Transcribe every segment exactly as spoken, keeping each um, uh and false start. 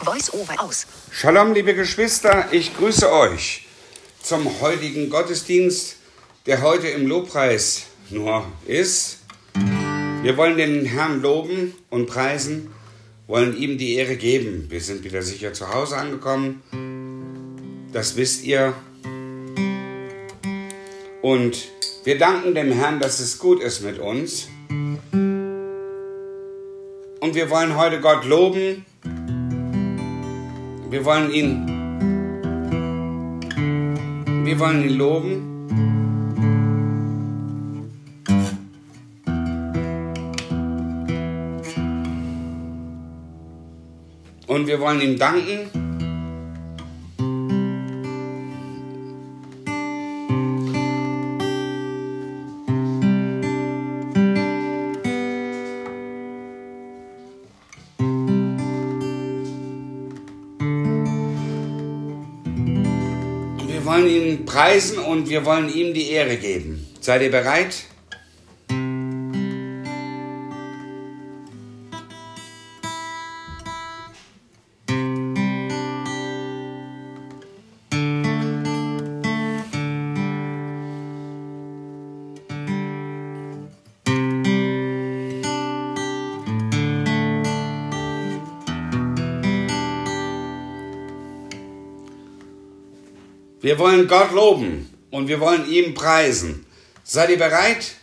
Voice-over aus. Shalom, liebe Geschwister, ich grüße euch zum heutigen Gottesdienst, der heute im Lobpreis nur ist. Wir wollen den Herrn loben und preisen, wollen ihm die Ehre geben. Wir sind wieder sicher zu Hause angekommen, das wisst ihr. Und wir danken dem Herrn, dass es gut ist mit uns. Und wir wollen heute Gott loben. Wir wollen ihn, wir wollen ihn loben. Und wir wollen ihm danken. Wir wollen ihn preisen und wir wollen ihm die Ehre geben. Seid ihr bereit? Wir wollen Gott loben und wir wollen ihn preisen. Seid ihr bereit?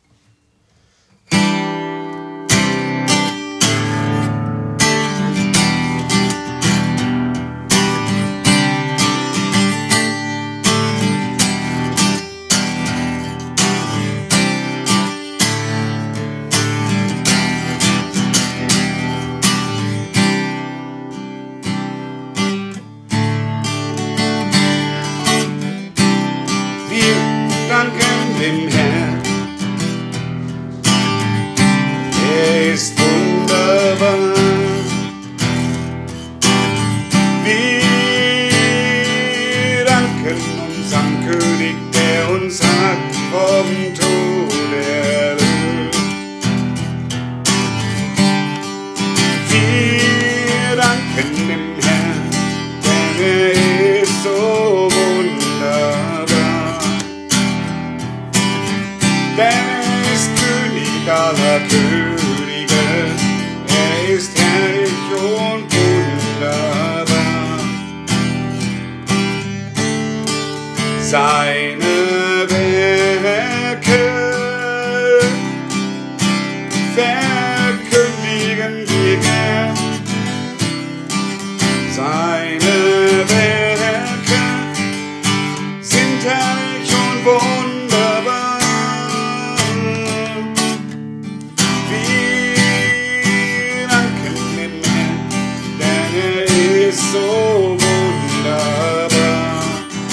Dem Herrn, er ist wunderbar. Wir danken unserem König, der uns hat vom Tod erlöst. Wir danken dem Herrn, denn er ist so wunderbar. Er ist König aller Könige, er ist herrlich und wunderbar. Seine Werke verkündigen wir gern. Seine Werke sind herrlich und wunderbar. So wunderbar.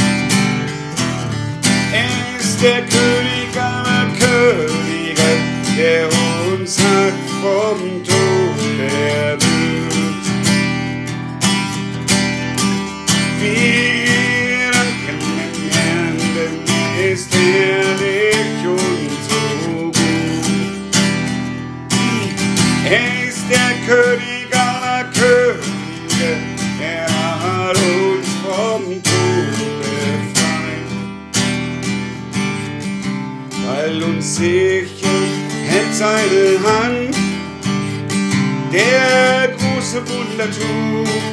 Er ist der König aller Könige, der uns hat vom Tod erlöst. Wir danken dem Herrn, denn er ist herrlich und so gut. Er ist der König aller Könige, er hat uns vom Tod befreit. Weil uns sicher hält seine Hand, der große Wunder tut,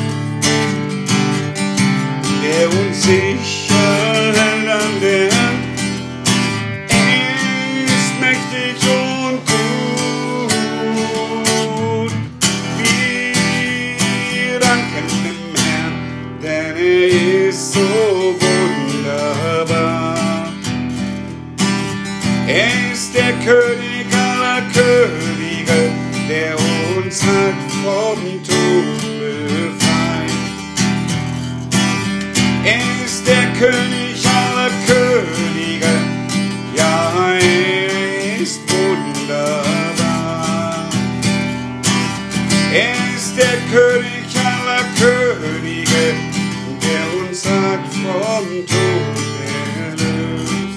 der uns sicher hält an der Hand. Er ist mächtig und gut. Denn er ist so wunderbar. Er ist der König aller Könige, der uns hat vom Tod befreit. Er ist der König aller Könige, ja, er ist wunderbar. Er ist der König aller Könige, der uns hat vom Tod erlöst.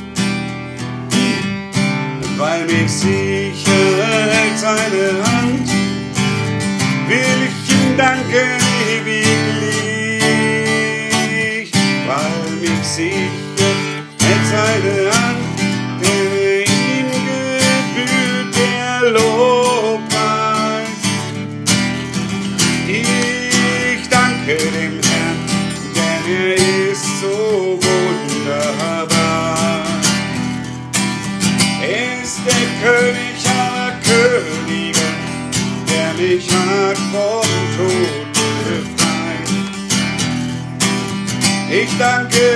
Weil mich sicher hält seine Hand, will ich ihm danken ewiglich, weil mich sichert mit seiner Hand, denn ihm gebührt der Lobpreis. Ich danke dem Herrn, denn er ist so wunderbar. Er ist der König aller Könige, der mich hat vom Tod befreit. Ich danke,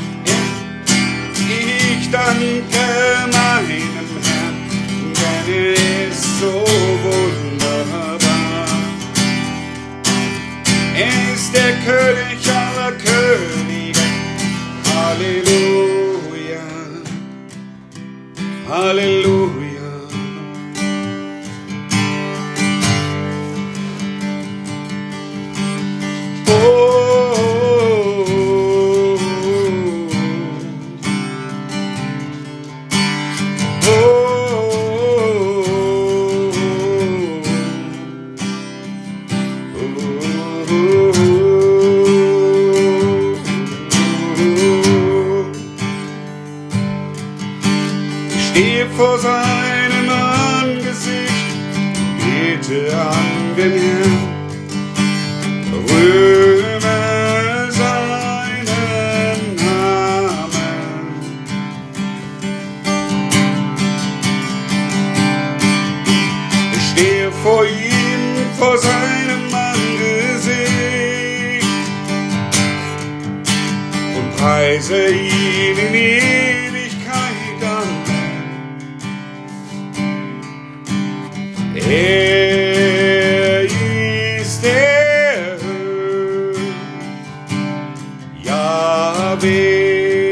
ich danke meinem Herrn, denn er ist so wunderbar. Er ist der König aller Könige. Halleluja, Halleluja. Oh, oh, ich stehe vor seinem Angesicht, bete an den Herrn, rühme seinen Namen. Ich stehe vor ihm, vor seinem Angesicht und preise ihn in Ewigkeit an. Er ist der Jahwe.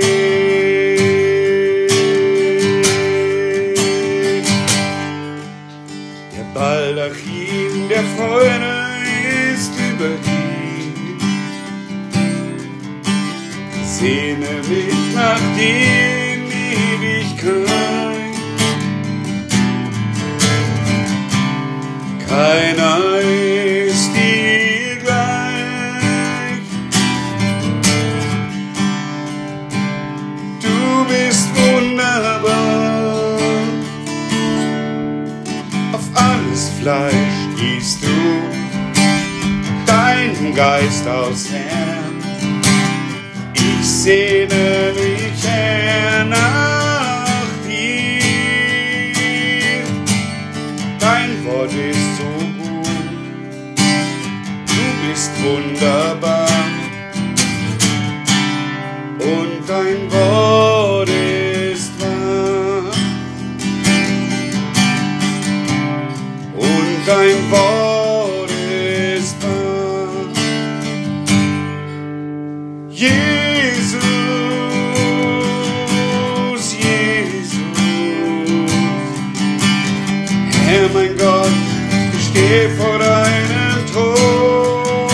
Der Baldachin der Freude ist über ihn. Sehne mich nach dir in Ewigkeit. Keiner ist dir gleich. Du bist wunderbar. Auf alles Fleisch gießt du deinen Geist aus, Herr. Ich sehne mich, Herr, nach dir. Dein Wort ist so gut, du bist wunderbar. Und dein Wort ist wahr. Und dein Wort ist wahr. Jesus, Jesus, Herr mein Gott, ich stehe vor deinem Thron.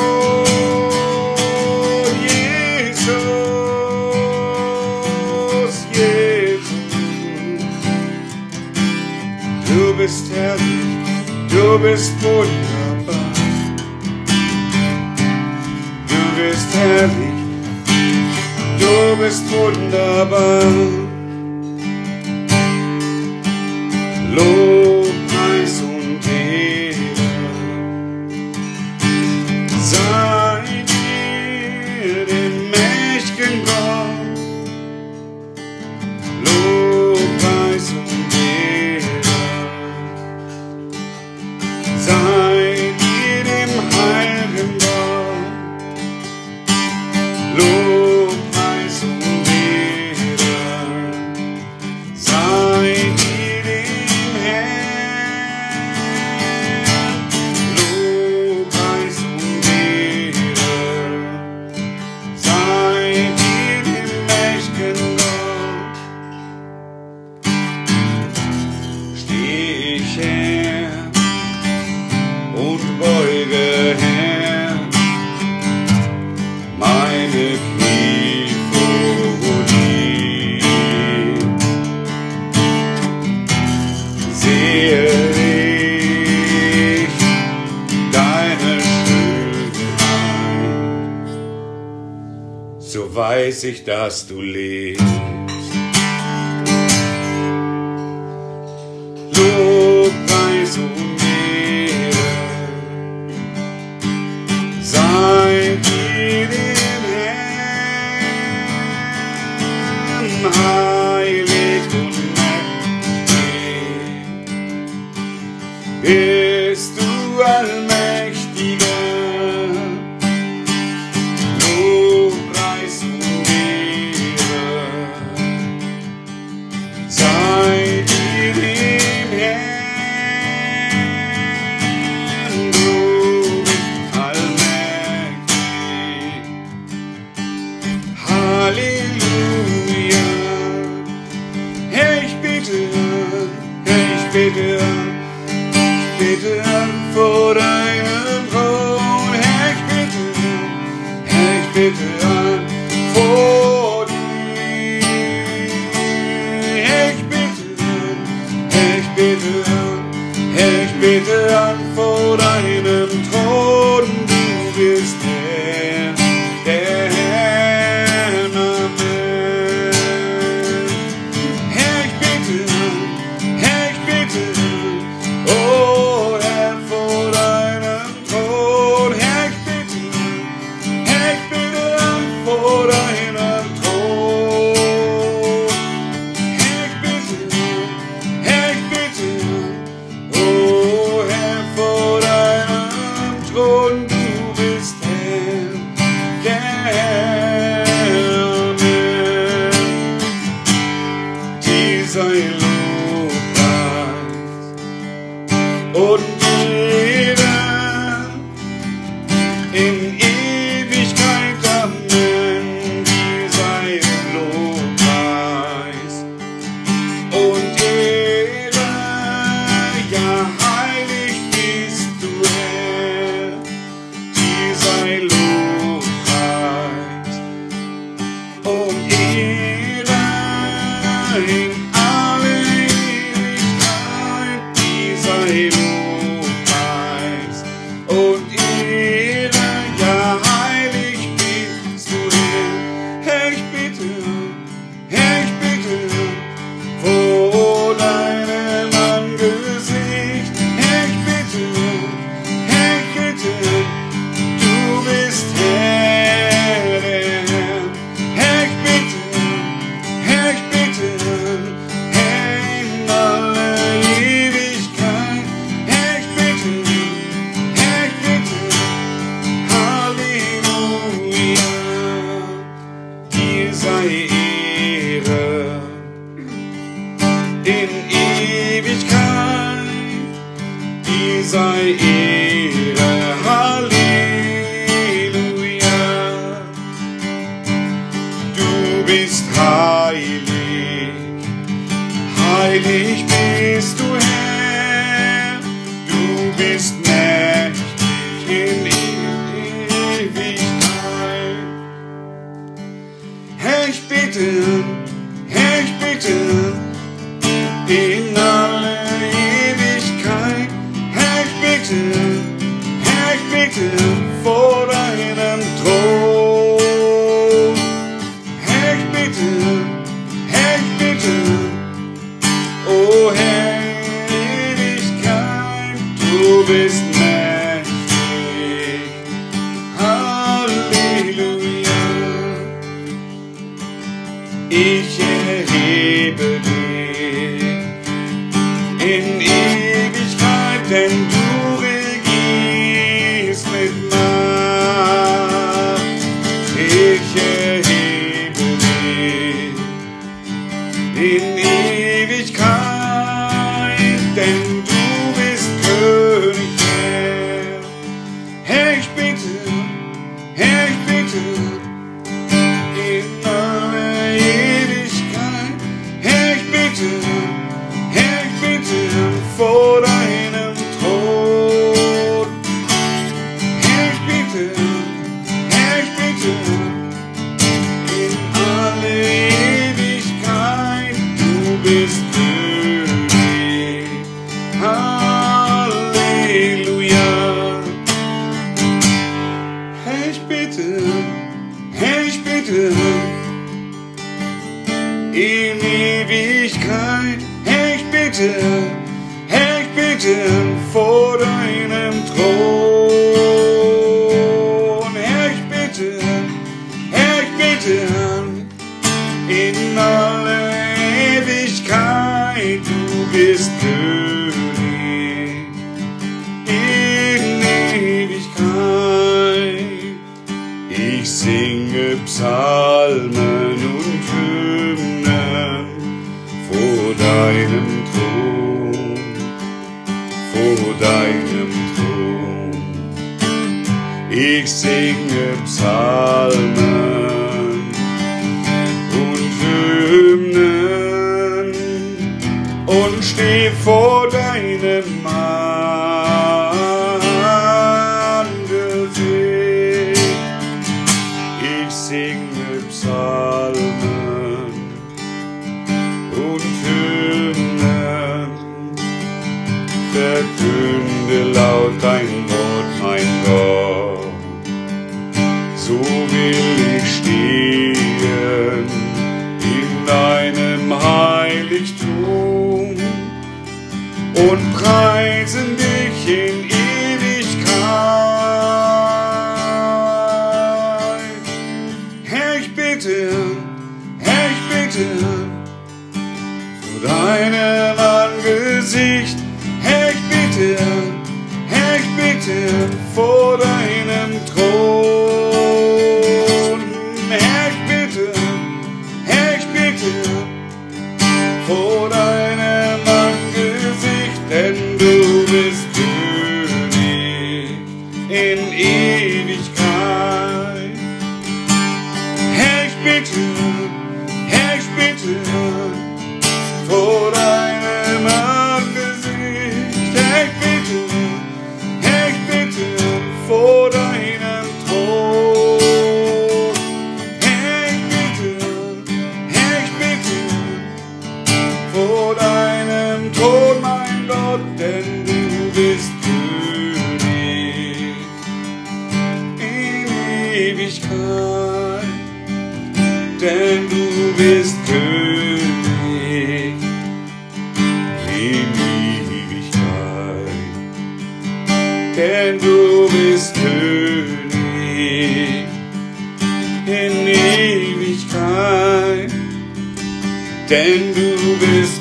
Jesus, Jesus, du bist herrlich, du bist wunderbar. Du bist herrlich, du bist wunderbar. Lobpreis und Ehre sei dir, dem mächtigen Gott. Lobpreis und Ehre sei dir, dem heiligen Gott. Lobpreis und Ehre so weiß ich, dass du lebst. Lobpreis und Ehre sei dir dem Herrn, heilig und mächtig bist du allmächtiger. Lobpreis und Ehre sei dir dem Herrn, du bist allmächtig. Halleluja. Herr, ich bitte, Herr, ich bitte, bitte vor deinem Thron, Herr, ich bitte, Herr, ich bitte an vor dir, Herr, ich bitte, Herr, ich bitte, Herr, ich bitte an vor deinem Thron, du bist Herr, der Herr, Amen. Herr, ich bitte, Herr, ich bitte, oh Herr, vor deinem Thron, Herr, ich bitte, Herr, ich bitte an vor deinem Thron, Herr, ich bitte, Herr, ich bitte, oh Herr, vor deinem Thron, du bist Herr, der Herr, Amen. Dir sei Lobpreis und Ehre in Ewigkeit, Amen. Dir sei Lobpreis und Ehre, ja, heilig bist du, Herr. Dir sei Lobpreis und Ehre in alle Ewigkeit. Dir sei Lobpreis und Ehre, ja, heilig bist du, Herr. Herr, ich bitte, Herr, ich bitte, vor deinem Angesicht, Herr, ich bitte, Herr, ich bitte, du bist Herr, der Herr. Herr, ich bitte, Herr, ich bitte, Herr, in aller Ewigkeit, Herr, ich bitte, Herr, ich bitte, Halleluja, dir sei Ehre in Ewigkeit, dir sei Ehre, Halleluja. Du bist heilig, heilig bist du, Herr, du bist mächtig in Ewigkeit. Herr, ich bitte, Herr, ich bitte, in alle Ewigkeit, Herr, ich bitte, Herr, ich bitte, vor deinem Thron, Herr, ich bitte, Herr, ich bitte, oh Herr, Ewigkeit, du bist mächtig, Halleluja. Ich erhebe dich in Ewigkeit, denn du regierst mit Macht. bitte, in Ewigkeit, Herr, ich bitte, Herr, ich bitte, vor deinem Thron. Herr, ich bitte, Herr, ich bitte, in aller Ewigkeit, du bist König, in Ewigkeit. Ich singe Psalmen und Hymnen vor deinem Thron, vor deinem Thron. Ich singe Psalmen und Hymnen und steh vor deinem Angesicht. Ich singe Psalmen und Hymnen, verkünde laut dein Wort, mein Gott. So will ich stehen in deinem Heiligtum und preisen dich in Ewigkeit. Herr, ich bitte, Herr, ich bitte, vor deinem Angesicht. Herr, ich bitte, Herr, ich bitte, vor deinem Thron. Herr, ich bitte, Herr, ich bitte, vor deinem Angesicht, denn du bist König in Ewigkeit. Herr, ich bitte, Herr, ich bitte, vor deinem Angesicht. Herr, ich bitte, Herr, ich bitte, vor deinem Thron. Herr, ich bitte, Herr, ich bitte, vor deinem Thron, mein Gott, denn du bist König in Ewigkeit, denn du bist König in Ewigkeit, denn du bist König in Ewigkeit, denn du bist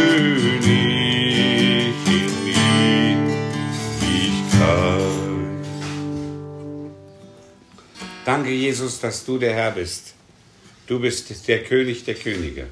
König in Ewigkeit. Danke, Jesus, dass du der Herr bist. Du bist der König der Könige.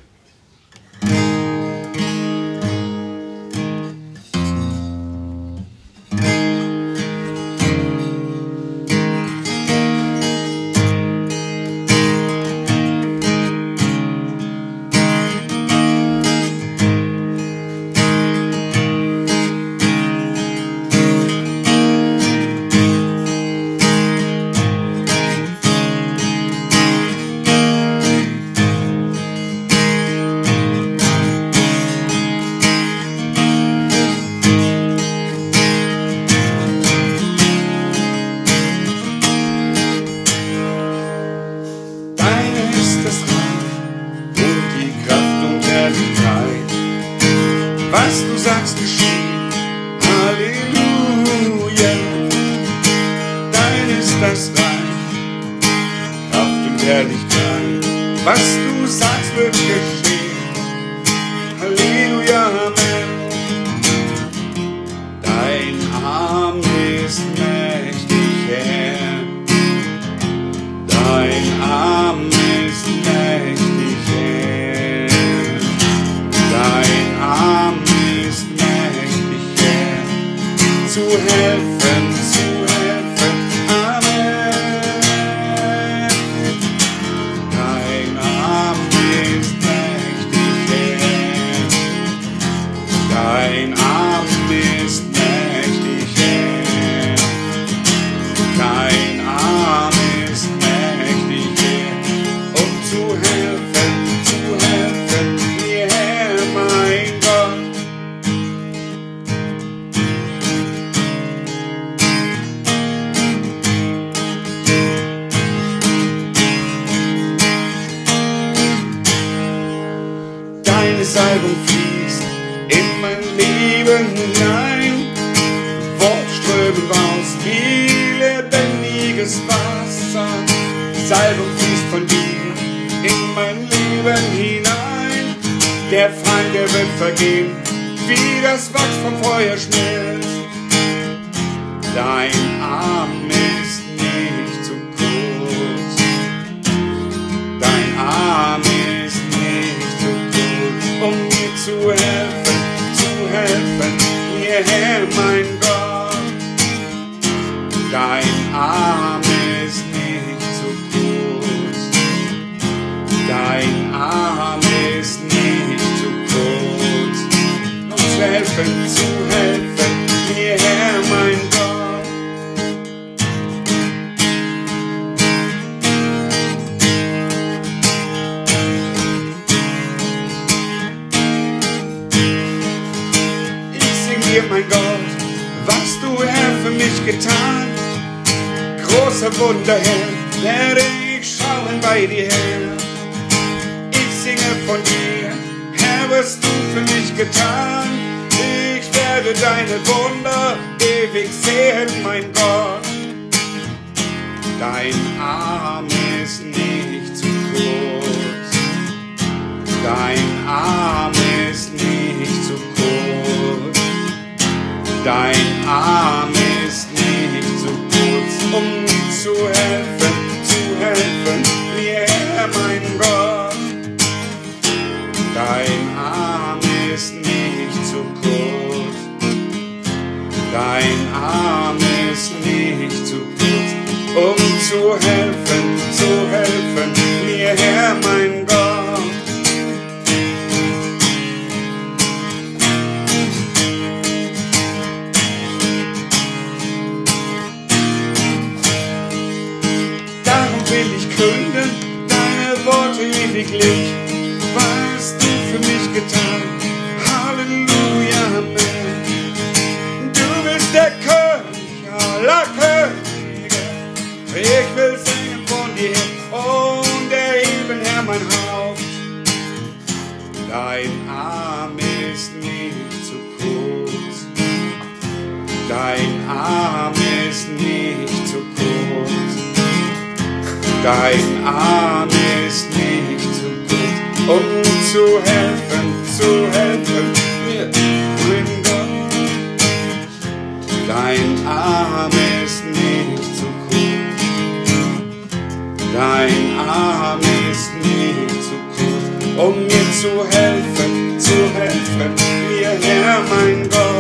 Was du sagst, geschieht. Halleluja. Dein ist das Reich, Kraft und Herrlichkeit. Was du sagst, wird geschehen. Halleluja, Amen. Dein Arm ist mächtig, Herr. Dein Arm ist mächtig, Herr. Dein Arm ist mächtig, Herr, zu helfen, zu helfen, Amen. Dein Arm ist mächtig, Salbung fließt in mein Leben hinein. Wortströmen raus wie lebendiges Wasser. Salbung fließt von dir in mein Leben hinein. Der Feind, der wird vergehen, wie das Wachs vom Feuer schmilzt. Dein Arm ist nicht zu kurz. Dein Arm ist nicht zu kurz, um mir zu helfen, zu helfen, mir Herr, mein Gott. Dein Arm ist nicht zu kurz. Dein Arm ist nicht zu kurz, um zu helfen, zu helfen, mir Herr, mein Gott. Mein Gott, was du, Herr, für mich getan. Großer Wunder, Herr, werde ich schauen bei dir her. Ich singe von dir, Herr, was du für mich getan. Ich werde deine Wunder ewig sehen, mein Gott. Dein Arm ist nicht zu kurz. Dein Arm ist nicht zu kurz. Dein Arm ist nicht zu kurz, um zu helfen, zu helfen, mir Herr, mein Gott. Dein Arm ist nicht zu kurz. Dein Arm ist nicht zu kurz, um zu helfen, zu helfen, mir Herr, mein Gott. Will ich gründen, deine Worte ewiglich, was du für mich getan. Halleluja, Amen. Du bist der König aller Könige. Ich will singen von dir und erheben, Herr, mein Haupt. Dein Arm ist nicht zu kurz. Dein Arm ist nicht zu kurz. Dein Arm ist nicht zu kurz, um zu helfen, zu helfen, mir, mein Gott. Dein Arm ist nicht zu kurz. Dein Arm ist nicht zu kurz, um mir zu helfen, zu helfen, mir, Herr, mein Gott.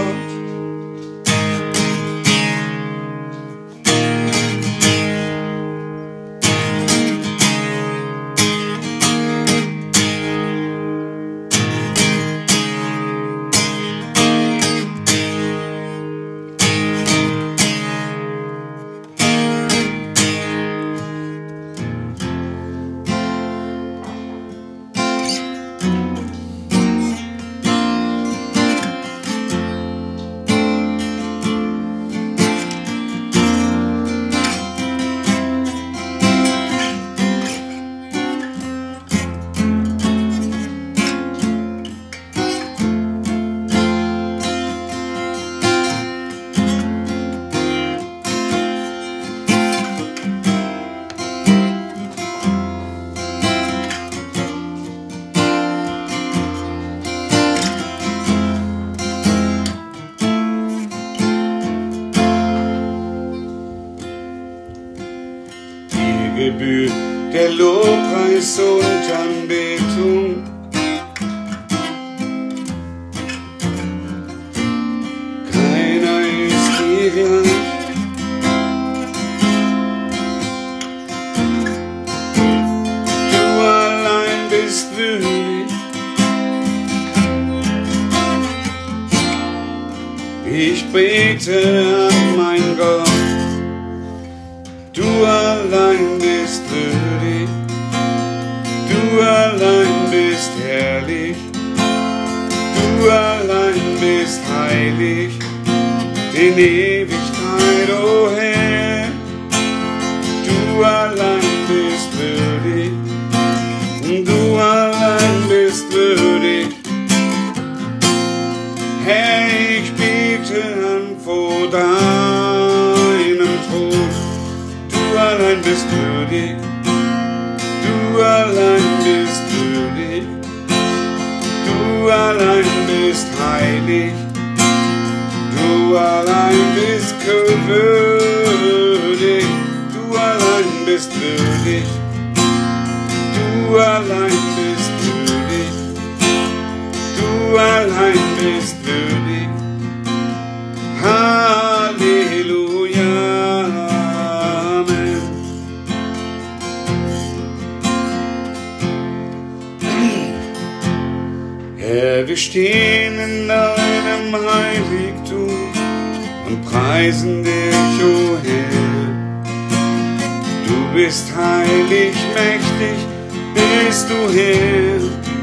Gebührt der Lobpreis und Anbetung. Keiner ist dir gleich. Du allein bist würdig. Ich bete an mein Gott. Du allein bist würdig, du allein bist herrlich, du allein bist heilig, in Ewigkeit, o Herr. Du allein bist würdig, du allein bist würdig, allein bist würdig, du allein bist würdig, du allein bist heilig, du allein bist würdig, du allein bist würdig, du allein bist würdig, du allein bist würdig. Halleluja, Amen. Herr, wir stehen in deinem Heiligtum und preisen dich, o Herr. Du bist heilig, mächtig, bist du Herr.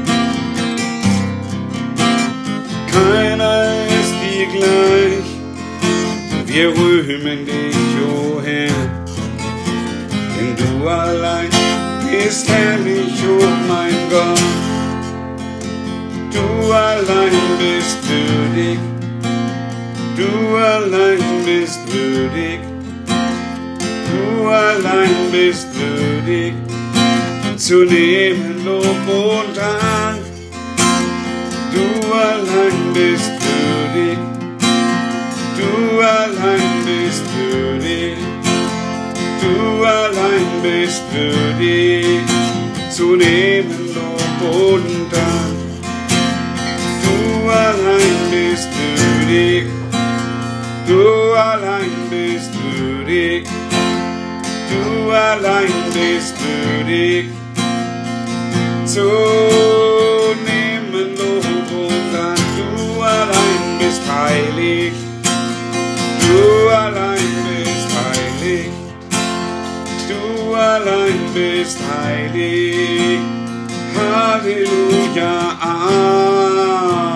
Keiner ist dir gleich, wir rühmen dich, o Herr. Denn du allein bist herrlich, o mein Gott. Du allein bist würdig, du allein bist würdig, du allein bist würdig, zu nehmen Lob und Dank. Du allein bist würdig, du allein bist würdig, du allein bist würdig, zu nehmen Lob und Dank. Du allein bist würdig, du allein bist würdig, du allein bist würdig, zu nehmen Lob und Dank. Du allein bist heilig, du allein bist heilig, du allein bist heilig. Halleluja, Amen.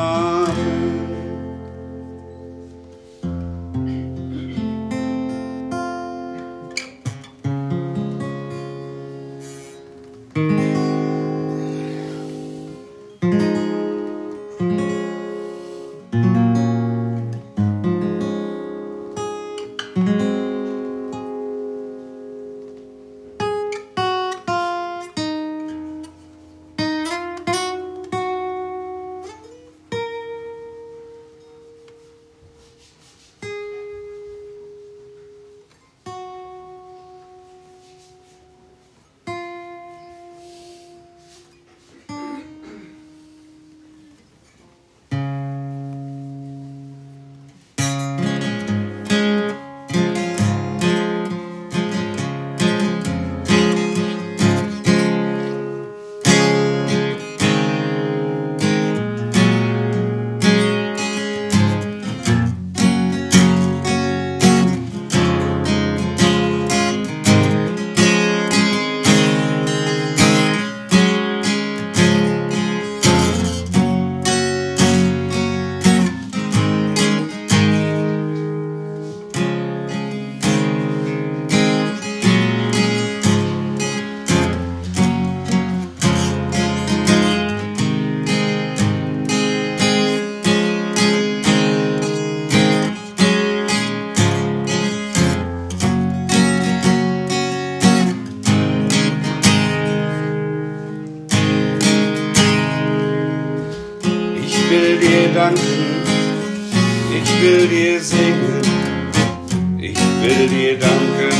Danken, ich will dir singen, ich will dir danken,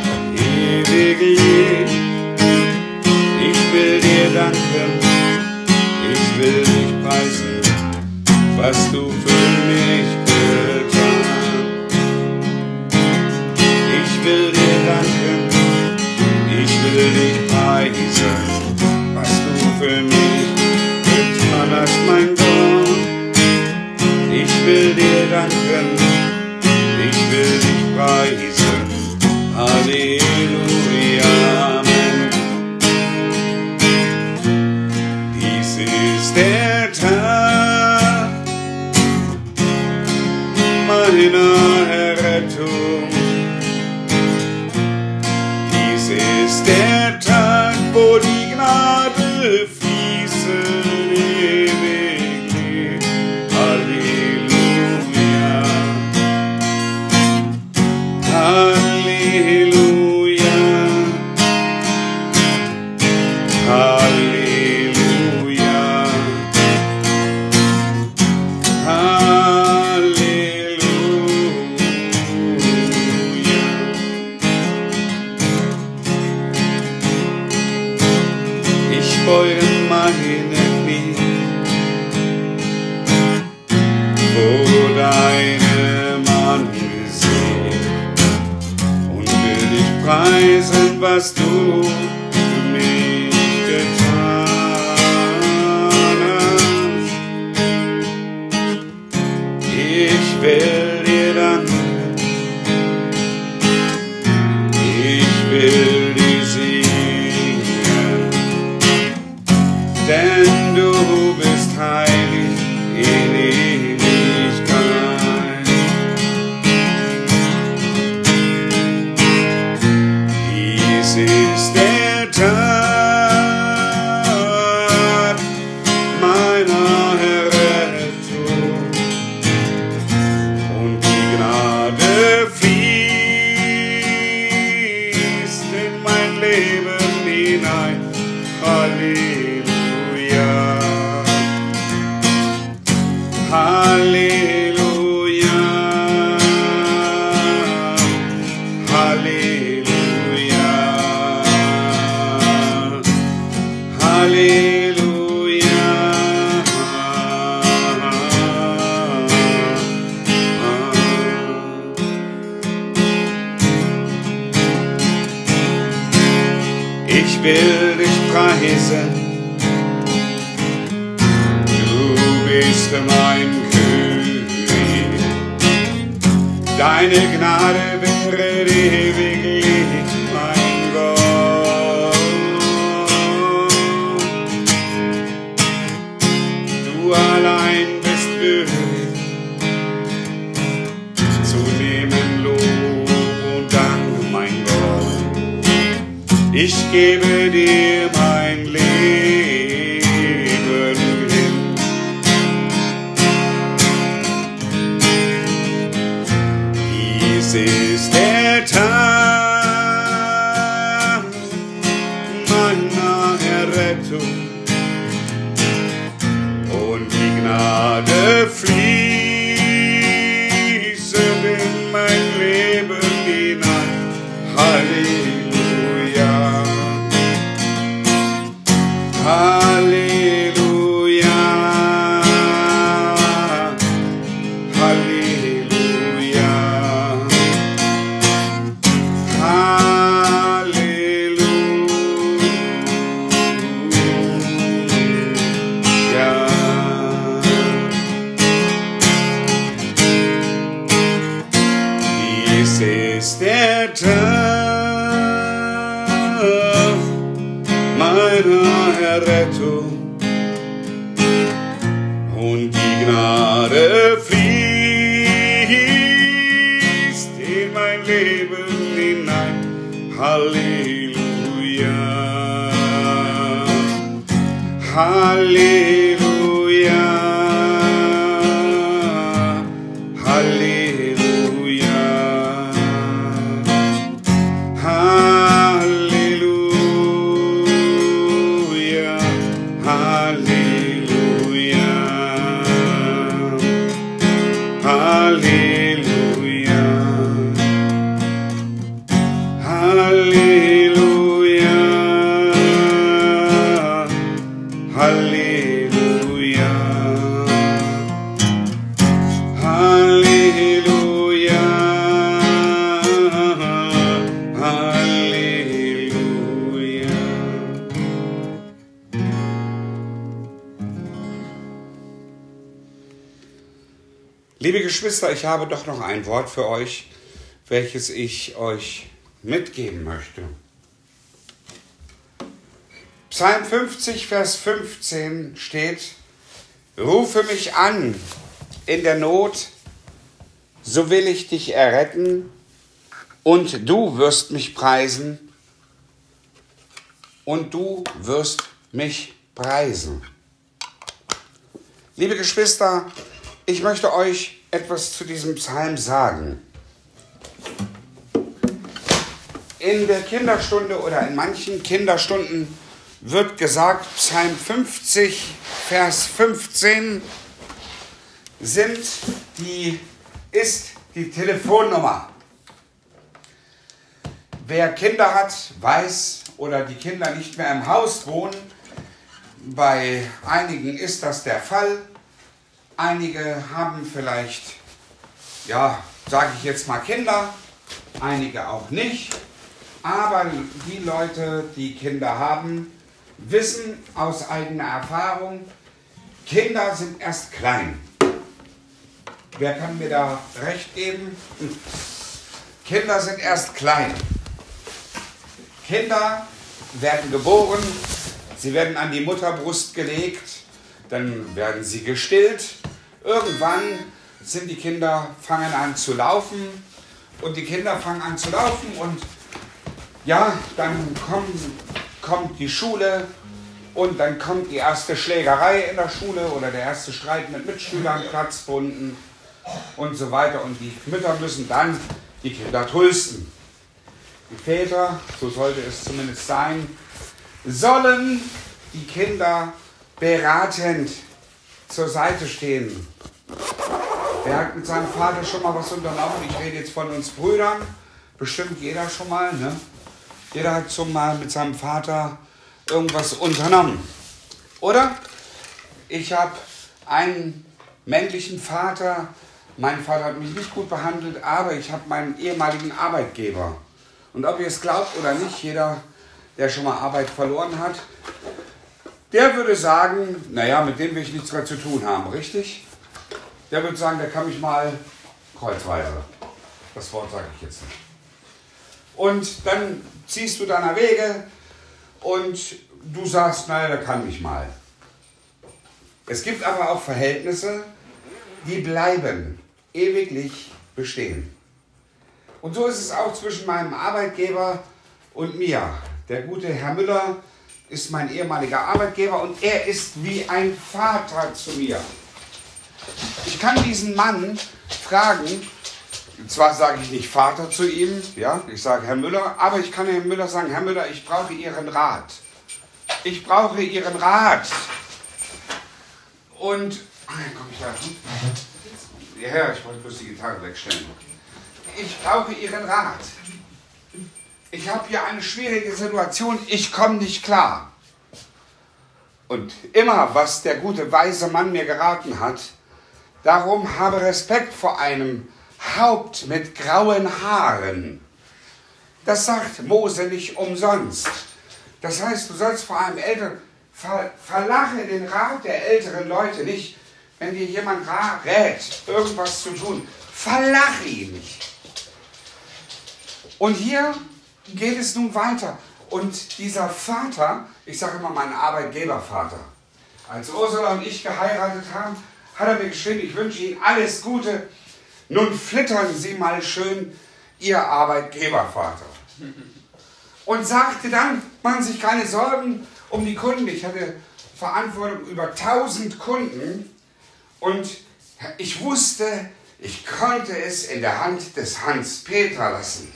ewig. Ich will dir danken, ich will dich preisen, was du für mich getan. Ich will dir danken, ich will dich preisen, was du für mich getan hast, mein Gott. Ich will dir danken, ich will dich preisen, Halleluja, Amen. Dies ist der Tag meiner Errettung. Dies ist der Tag, wo die Gnade fließen ewig. Halleluja. Halleluja. beugen meine Knie vor deinem Angesicht und will dich preisen, was du für mich getan hast. Ich will dir danken, ich will dir singen, denn du bist heilig in Ewigkeit. Dies ist der Tag meiner Errettung und die Gnade fließt in mein Leben hinein. Halleluja, Halleluja, Halleluja, Halleluja. Ich will dich preisen, du bist mein König, deine Gnade währet ewiglich, mein Gott. Du allein bist würdig, zu nehmen Lob und Dank, mein Gott. Ich gebe dir mein Leben hin. Dies ist der Tag meiner Errettung und die Gnade fließt in mein Leben hinein. Halleluja, Halleluja, Halleluja, Halleluja. Dies ist der Tag meiner Errettung und die Gnade fließt in mein Leben hinein. Halleluja, Halleluja, Halleluja, Halleluja, Halleluja, Halleluja, Halleluja, Halleluja, Halleluja, Halleluja. Liebe Geschwister, ich habe doch noch ein Wort für euch, welches ich euch mitgeben möchte. Psalm fünfzig, Vers fünfzehn steht: Rufe mich an in der Not, so will ich dich erretten, und du wirst mich preisen, und du wirst mich preisen. Liebe Geschwister, ich möchte euch etwas zu diesem Psalm sagen. In der Kinderstunde oder in manchen Kinderstunden wird gesagt, Psalm fünfzig, Vers fünfzehn sind die, ist die Telefonnummer. Wer Kinder hat, weiß, oder die Kinder nicht mehr im Haus wohnen, Bei einigen ist das der Fall. Einige haben vielleicht, ja, sage ich jetzt mal Kinder, einige auch nicht. Aber die Leute, die Kinder haben, wissen aus eigener Erfahrung, Kinder sind erst klein. Wer kann mir da recht geben? Kinder sind erst klein. Kinder werden geboren, sie werden an die Mutterbrust gelegt, dann werden sie gestillt. Irgendwann sind die Kinder, fangen an zu laufen und die Kinder fangen an zu laufen und ja, dann kommen, kommt die Schule und dann kommt die erste Schlägerei in der Schule oder der erste Streit mit Mitschülern, Platzbunden und so weiter. Und die Mütter müssen dann die Kinder trösten. Die Väter, so sollte es zumindest sein, sollen die Kinder beratend zur Seite stehen. Wer hat mit seinem Vater schon mal was unternommen? Ich rede jetzt von uns Brüdern. Bestimmt jeder schon mal, ne? Jeder hat schon mal mit seinem Vater irgendwas unternommen. Oder? Ich habe einen männlichen Vater. Mein Vater hat mich nicht gut behandelt, aber ich habe meinen ehemaligen Arbeitgeber. Und ob ihr es glaubt oder nicht, jeder, der schon mal Arbeit verloren hat, der würde sagen, naja, mit dem will ich nichts mehr zu tun haben, richtig? Der würde sagen, der kann mich mal kreuzweise. Das Wort sage ich jetzt nicht. Und dann ziehst du deiner Wege und du sagst, naja, der kann mich mal. Es gibt aber auch Verhältnisse, die bleiben ewiglich bestehen. Und so ist es auch zwischen meinem Arbeitgeber und mir. Der gute Herr Müller ist mein ehemaliger Arbeitgeber und er ist wie ein Vater zu mir. Ich kann diesen Mann fragen, zwar sage ich nicht Vater zu ihm, ja, ich sage Herr Müller, aber ich kann Herrn Müller sagen, Herr Müller, ich brauche Ihren Rat. Ich brauche Ihren Rat. Und, komm ich da hin? Ja, ich wollte bloß die Gitarre wegstellen. Ich brauche Ihren Rat. Ich habe hier eine schwierige Situation, ich komme nicht klar. Und immer, was der gute, weise Mann mir geraten hat, darum habe Respekt vor einem Haupt mit grauen Haaren. Das sagt Mose nicht umsonst. Das heißt, du sollst vor einem Älteren, ver, verlache den Rat der älteren Leute nicht, wenn dir jemand rät, irgendwas zu tun. Verlache ihn nicht. Und hier geht es nun weiter. Und dieser Vater, ich sage immer meinen Arbeitgebervater, als Ursula und ich geheiratet haben, hat er mir geschrieben, ich wünsche Ihnen alles Gute. Nun flittern Sie mal schön, Ihr Arbeitgebervater. Und sagte dann, machen Sie sich keine Sorgen um die Kunden. Ich hatte Verantwortung über tausend Kunden und ich wusste, ich konnte es in der Hand des Hans-Peter lassen.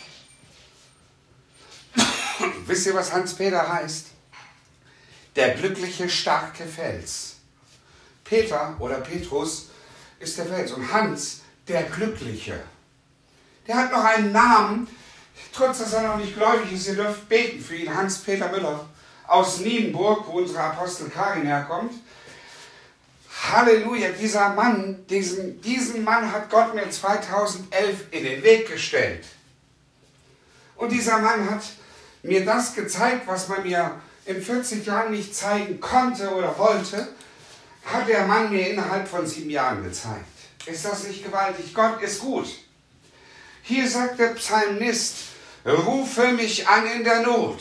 Wisst ihr, was Hans-Peter heißt? Der glückliche, starke Fels. Peter oder Petrus ist der Fels und Hans der Glückliche. Der hat noch einen Namen, trotz dass er noch nicht gläubig ist. Ihr dürft beten für ihn, Hans-Peter Müller aus Nienburg, wo unsere Apostel Karin herkommt. Halleluja, dieser Mann, diesen, diesen Mann hat Gott mir zweitausendelf in den Weg gestellt. Und dieser Mann hat mir das gezeigt, was man mir in vierzig Jahren nicht zeigen konnte oder wollte, hat der Mann mir innerhalb von sieben Jahren gezeigt. Ist das nicht gewaltig? Gott ist gut. Hier sagt der Psalmist, rufe mich an in der Not.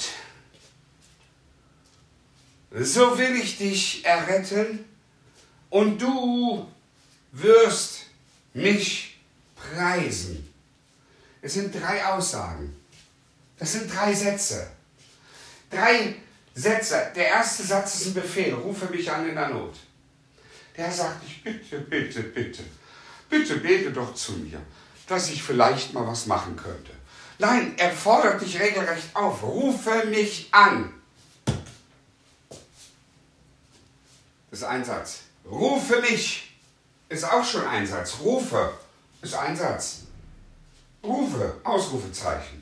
So will ich dich erretten und du wirst mich preisen. Es sind drei Aussagen. Das sind drei Sätze. Drei Sätze. Der erste Satz ist ein Befehl. Rufe mich an in der Not. Der sagt, ich bitte, bitte, bitte. Bitte bete doch zu mir, dass ich vielleicht mal was machen könnte. Nein, er fordert dich regelrecht auf. Rufe mich an. Das ist ein Satz. Rufe mich ist auch schon ein Satz. Rufe ist ein Satz. Rufe, Ausrufezeichen.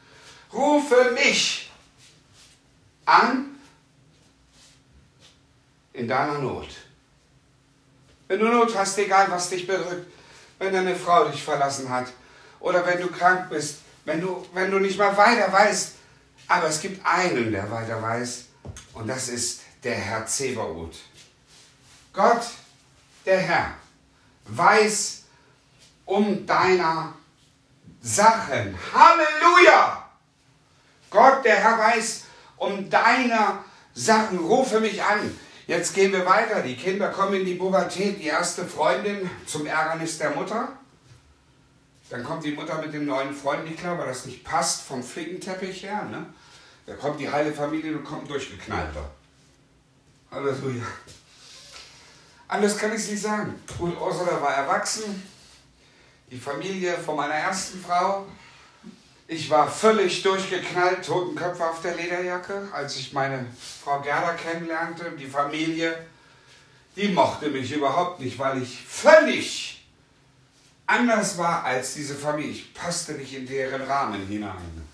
Rufe mich an in deiner Not. Wenn du Not hast, egal was dich bedrückt, wenn deine Frau dich verlassen hat oder wenn du krank bist, wenn du, wenn du nicht mal weiter weißt, aber es gibt einen, der weiter weiß, und das ist der Herr Zebaoth. Gott, der Herr, weiß um deiner Sachen. Halleluja! Gott, der Herr, weiß um deiner Sachen. Rufe mich an. Jetzt gehen wir weiter. Die Kinder kommen in die Pubertät. Die erste Freundin zum Ärgernis der Mutter. Dann kommt die Mutter mit dem neuen Freund nicht klar, weil das nicht passt vom Flickenteppich her. Ne? Da kommt die heile Familie und kommt durchgeknallter. Halleluja. Anders kann ich es nicht sagen. Gut, Ursula war erwachsen. Die Familie von meiner ersten Frau. Ich war völlig durchgeknallt, Totenköpfe auf der Lederjacke, als ich meine Frau Gerda kennenlernte. Die Familie, die mochte mich überhaupt nicht, weil ich völlig anders war als diese Familie. Ich passte nicht in deren Rahmen hinein.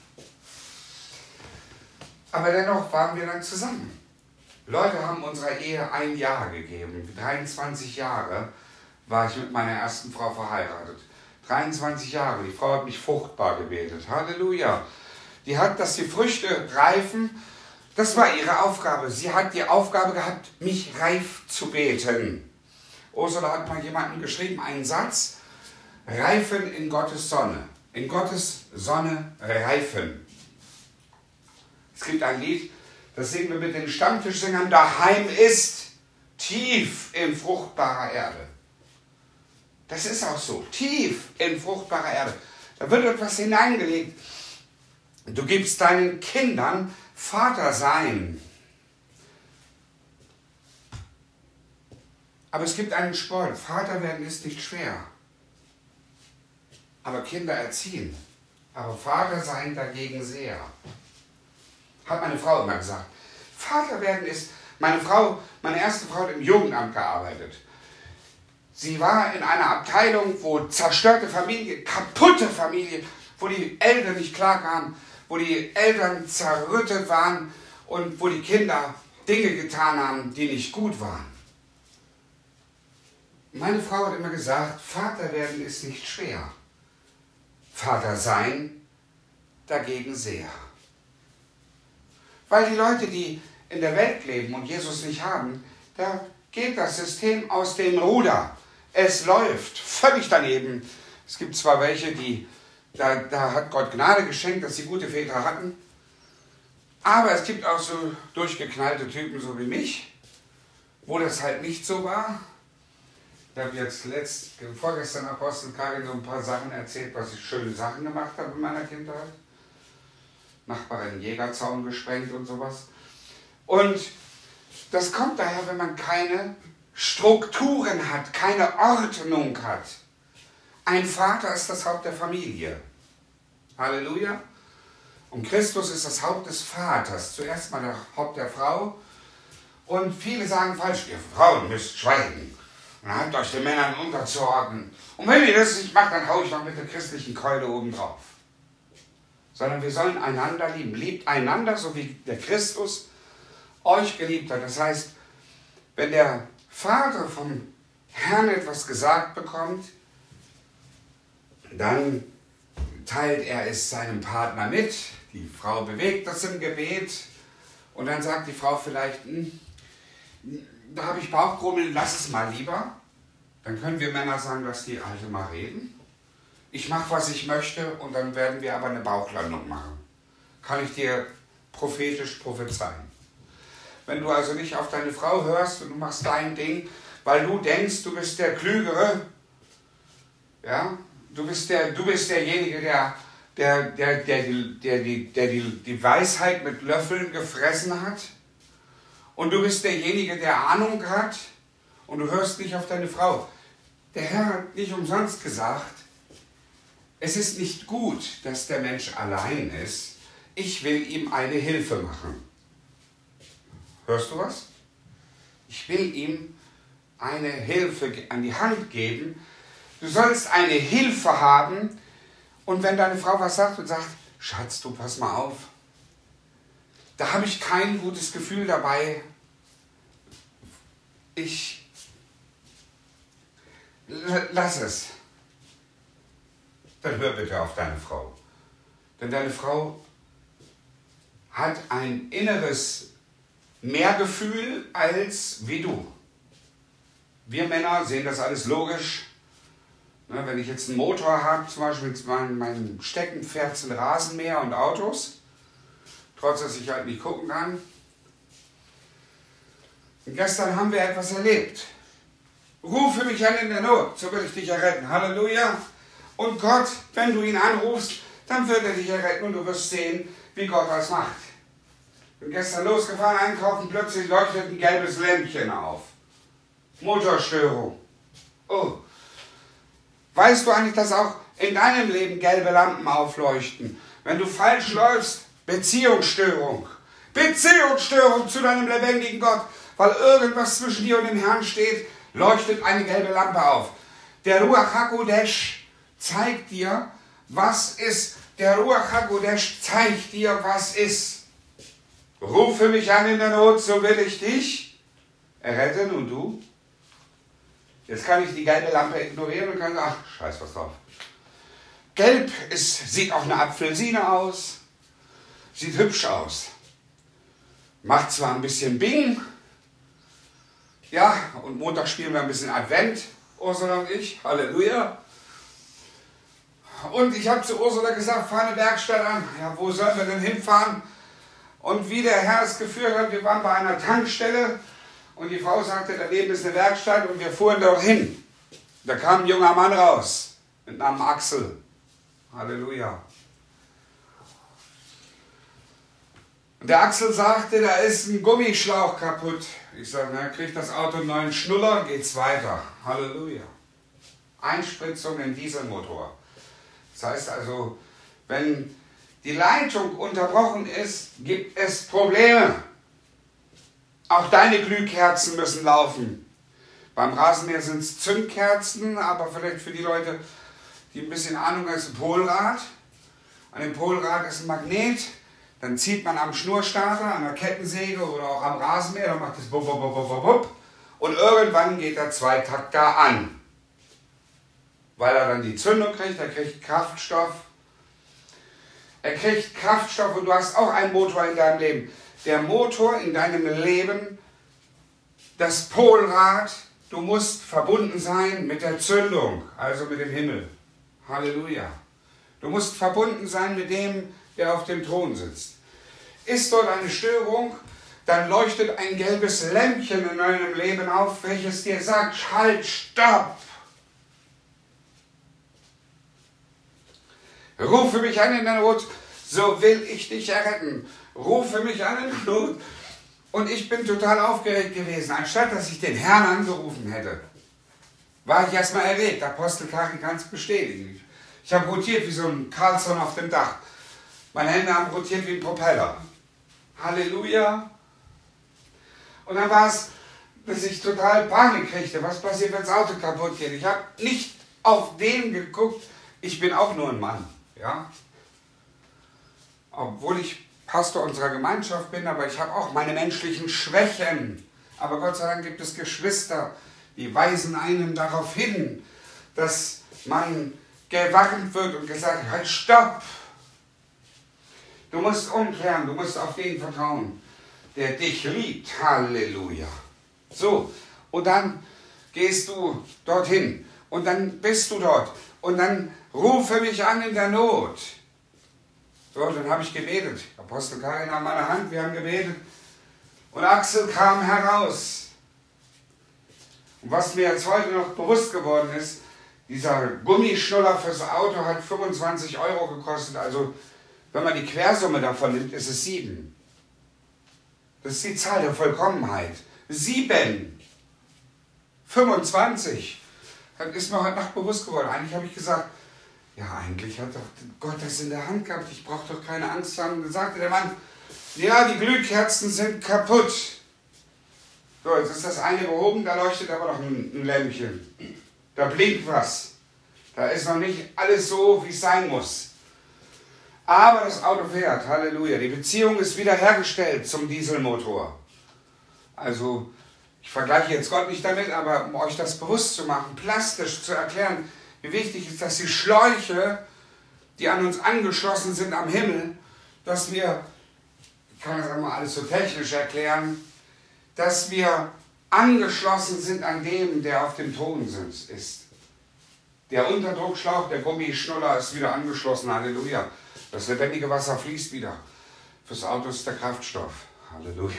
Aber dennoch waren wir dann zusammen. Leute haben unserer Ehe ein Jahr gegeben. dreiundzwanzig Jahre war ich mit meiner ersten Frau verheiratet. dreiundzwanzig Jahre. Die Frau hat mich fruchtbar gebetet. Halleluja. Die hat, dass die Früchte reifen, das war ihre Aufgabe. Sie hat die Aufgabe gehabt, mich reif zu beten. Ursula hat mal jemandem geschrieben, einen Satz, reifen in Gottes Sonne. In Gottes Sonne reifen. Es gibt ein Lied, das singen wir mit den Stammtischsängern, daheim ist tief in fruchtbarer Erde. Das ist auch so, tief in fruchtbarer Erde. Da wird etwas hineingelegt. Du gibst deinen Kindern Vater sein. Aber es gibt einen Sport. Vater werden ist nicht schwer. Aber Kinder erziehen. Aber Vater sein dagegen sehr. Hat meine Frau immer gesagt. Vater werden ist, meine Frau, meine erste Frau hat im Jugendamt gearbeitet. Sie war in einer Abteilung, wo zerstörte Familie, kaputte Familie, wo die Eltern nicht klarkamen, wo die Eltern zerrüttet waren und wo die Kinder Dinge getan haben, die nicht gut waren. Meine Frau hat immer gesagt, Vater werden ist nicht schwer. Vater sein dagegen sehr. Weil die Leute, die in der Welt leben und Jesus nicht haben, da geht das System aus dem Ruder. Es läuft völlig daneben. Es gibt zwar welche, die, da, da hat Gott Gnade geschenkt, dass sie gute Väter hatten, aber es gibt auch so durchgeknallte Typen, so wie mich, wo das halt nicht so war. Ich habe jetzt letzt, vorgestern Apostel Karin so ein paar Sachen erzählt, was ich schöne Sachen gemacht habe in meiner Kindheit. Nachbarin Jägerzaun gesprengt und sowas. Und das kommt daher, wenn man keine Strukturen hat, keine Ordnung hat. Ein Vater ist das Haupt der Familie. Halleluja. Und Christus ist das Haupt des Vaters. Zuerst mal der Haupt der Frau. Und viele sagen falsch, ihr Frauen müsst schweigen. Und dann habt euch den Männern unterzuordnen. Und wenn ihr das nicht macht, dann hau ich noch mit der christlichen Keule oben drauf. Sondern wir sollen einander lieben. Liebt einander, so wie der Christus euch geliebt hat. Das heißt, wenn der Vater vom Herrn etwas gesagt bekommt, dann teilt er es seinem Partner mit. Die Frau bewegt das im Gebet und dann sagt die Frau vielleicht, hm, da habe ich Bauchgrummeln, lass es mal lieber. Dann können wir Männer sagen, lass die Alte mal reden. Ich mache, was ich möchte und dann werden wir aber eine Bauchlandung machen. Kann ich dir prophetisch prophezeien. Wenn du also nicht auf deine Frau hörst und du machst dein Ding, weil du denkst, du bist der Klügere, ja, du bist, der, du bist derjenige, der, der, der, der, die, der, die, der die, die Weisheit mit Löffeln gefressen hat und du bist derjenige, der Ahnung hat und du hörst nicht auf deine Frau. Der Herr hat nicht umsonst gesagt, es ist nicht gut, dass der Mensch allein ist. Ich will ihm eine Hilfe machen. Hörst du was? Ich will ihm eine Hilfe an die Hand geben. Du sollst eine Hilfe haben. Und wenn deine Frau was sagt und sagt, Schatz, du pass mal auf. Da habe ich kein gutes Gefühl dabei, ich lass es. Dann hör bitte auf deine Frau. Denn deine Frau hat ein inneres Mehrgefühl als wie du. Wir Männer sehen das alles logisch. Ne, wenn ich jetzt einen Motor habe, zum Beispiel mein, mein Steckenpferd sind Rasenmäher und Autos, trotz dass ich halt nicht gucken kann. Und gestern haben wir etwas erlebt. Rufe mich an in der Not, so will ich dich erretten. Halleluja. Und Gott, wenn du ihn anrufst, dann wird er dich erretten und du wirst sehen, wie Gott das macht. Ich bin gestern losgefahren, einkaufen, plötzlich leuchtet ein gelbes Lämpchen auf. Motorstörung. Oh. Weißt du eigentlich, dass auch in deinem Leben gelbe Lampen aufleuchten? Wenn du falsch läufst, Beziehungsstörung. Beziehungsstörung zu deinem lebendigen Gott. Weil irgendwas zwischen dir und dem Herrn steht, leuchtet eine gelbe Lampe auf. Der Ruach HaKodesh zeigt dir, was ist. Der Ruach HaKodesh zeigt dir, was ist. Rufe mich an in der Not, so will ich dich erretten und du? Jetzt kann ich die gelbe Lampe ignorieren und kann sagen, ach, scheiß was drauf. Gelb ist, sieht auch eine Apfelsine aus, sieht hübsch aus. Macht zwar ein bisschen Bing, ja, und Montag spielen wir ein bisschen Advent, Ursula und ich, Halleluja. Und ich habe zu Ursula gesagt, fahr eine Werkstatt an. Ja, wo sollen wir denn hinfahren? Und wie der Herr es geführt hat, wir waren bei einer Tankstelle und die Frau sagte, daneben ist eine Werkstatt und wir fuhren dorthin. Da kam ein junger Mann raus mit Namen Axel. Halleluja. Und der Axel sagte, da ist ein Gummischlauch kaputt. Ich sage, na, kriegt das Auto einen neuen Schnuller, geht's weiter. Halleluja. Einspritzung in Dieselmotor. Das heißt also, wenn die Leitung unterbrochen ist, gibt es Probleme. Auch deine Glühkerzen müssen laufen. Beim Rasenmäher sind es Zündkerzen, aber vielleicht für die Leute, die ein bisschen Ahnung haben, ist ein Polrad. An dem Polrad ist ein Magnet. Dann zieht man am Schnurrstarter, an der Kettensäge oder auch am Rasenmäher, dann macht es bup, bup, bup, bup, bup. Und irgendwann geht der Zweitakter an. Weil er dann die Zündung kriegt, er kriegt Kraftstoff. Er kriegt Kraftstoff und du hast auch einen Motor in deinem Leben. Der Motor in deinem Leben, das Polrad, du musst verbunden sein mit der Zündung, also mit dem Himmel. Halleluja. Du musst verbunden sein mit dem, der auf dem Thron sitzt. Ist dort eine Störung, dann leuchtet ein gelbes Lämpchen in deinem Leben auf, welches dir sagt, halt, stopp. Rufe mich an in der Not, so will ich dich erretten. Rufe mich an in der Not. Und ich bin total aufgeregt gewesen. Anstatt dass ich den Herrn angerufen hätte, war ich erstmal erregt. Apostel Karin kann es bestätigen. Ich habe rotiert wie so ein Carlson auf dem Dach. Meine Hände haben rotiert wie ein Propeller. Halleluja. Und dann war es, dass ich total Panik kriegte. Was passiert, wenn das Auto kaputt geht? Ich habe nicht auf den geguckt. Ich bin auch nur ein Mann. Ja? Obwohl ich Pastor unserer Gemeinschaft bin, aber ich habe auch meine menschlichen Schwächen. Aber Gott sei Dank gibt es Geschwister, die weisen einem darauf hin, dass man gewarnt wird und gesagt, halt, stopp! Du musst umkehren, du musst auf den vertrauen, der dich liebt. Halleluja. So, und dann gehst du dorthin und dann bist du dort und dann rufe mich an in der Not. So, dann habe ich gebetet. Apostel Karin an meiner Hand, wir haben gebetet. Und Axel kam heraus. Und was mir jetzt heute noch bewusst geworden ist, dieser Gummischnuller fürs Auto hat fünfundzwanzig Euro gekostet. Also, wenn man die Quersumme davon nimmt, ist es sieben. Das ist die Zahl der Vollkommenheit. Sieben. fünfundzwanzig. Das ist mir heute Nacht bewusst geworden. Eigentlich habe ich gesagt, ja, eigentlich hat doch Gott das in der Hand gehabt. Ich brauche doch keine Angst haben. Dann sagte der Mann, ja, die Glühkerzen sind kaputt. So, jetzt ist das eine behoben, da leuchtet aber noch ein, ein Lämpchen. Da blinkt was. Da ist noch nicht alles so, wie es sein muss. Aber das Auto fährt, Halleluja. Die Beziehung ist wiederhergestellt zum Dieselmotor. Also, Ich vergleiche jetzt Gott nicht damit, aber um euch das bewusst zu machen, plastisch zu erklären, wie wichtig ist, dass die Schläuche, die an uns angeschlossen sind am Himmel, dass wir, ich kann das einmal alles so technisch erklären, dass wir angeschlossen sind an dem, der auf dem Thron ist. Der Unterdruckschlauch, der Gummischnuller ist wieder angeschlossen, Halleluja. Das lebendige Wasser fließt wieder. Fürs Auto ist der Kraftstoff, Halleluja.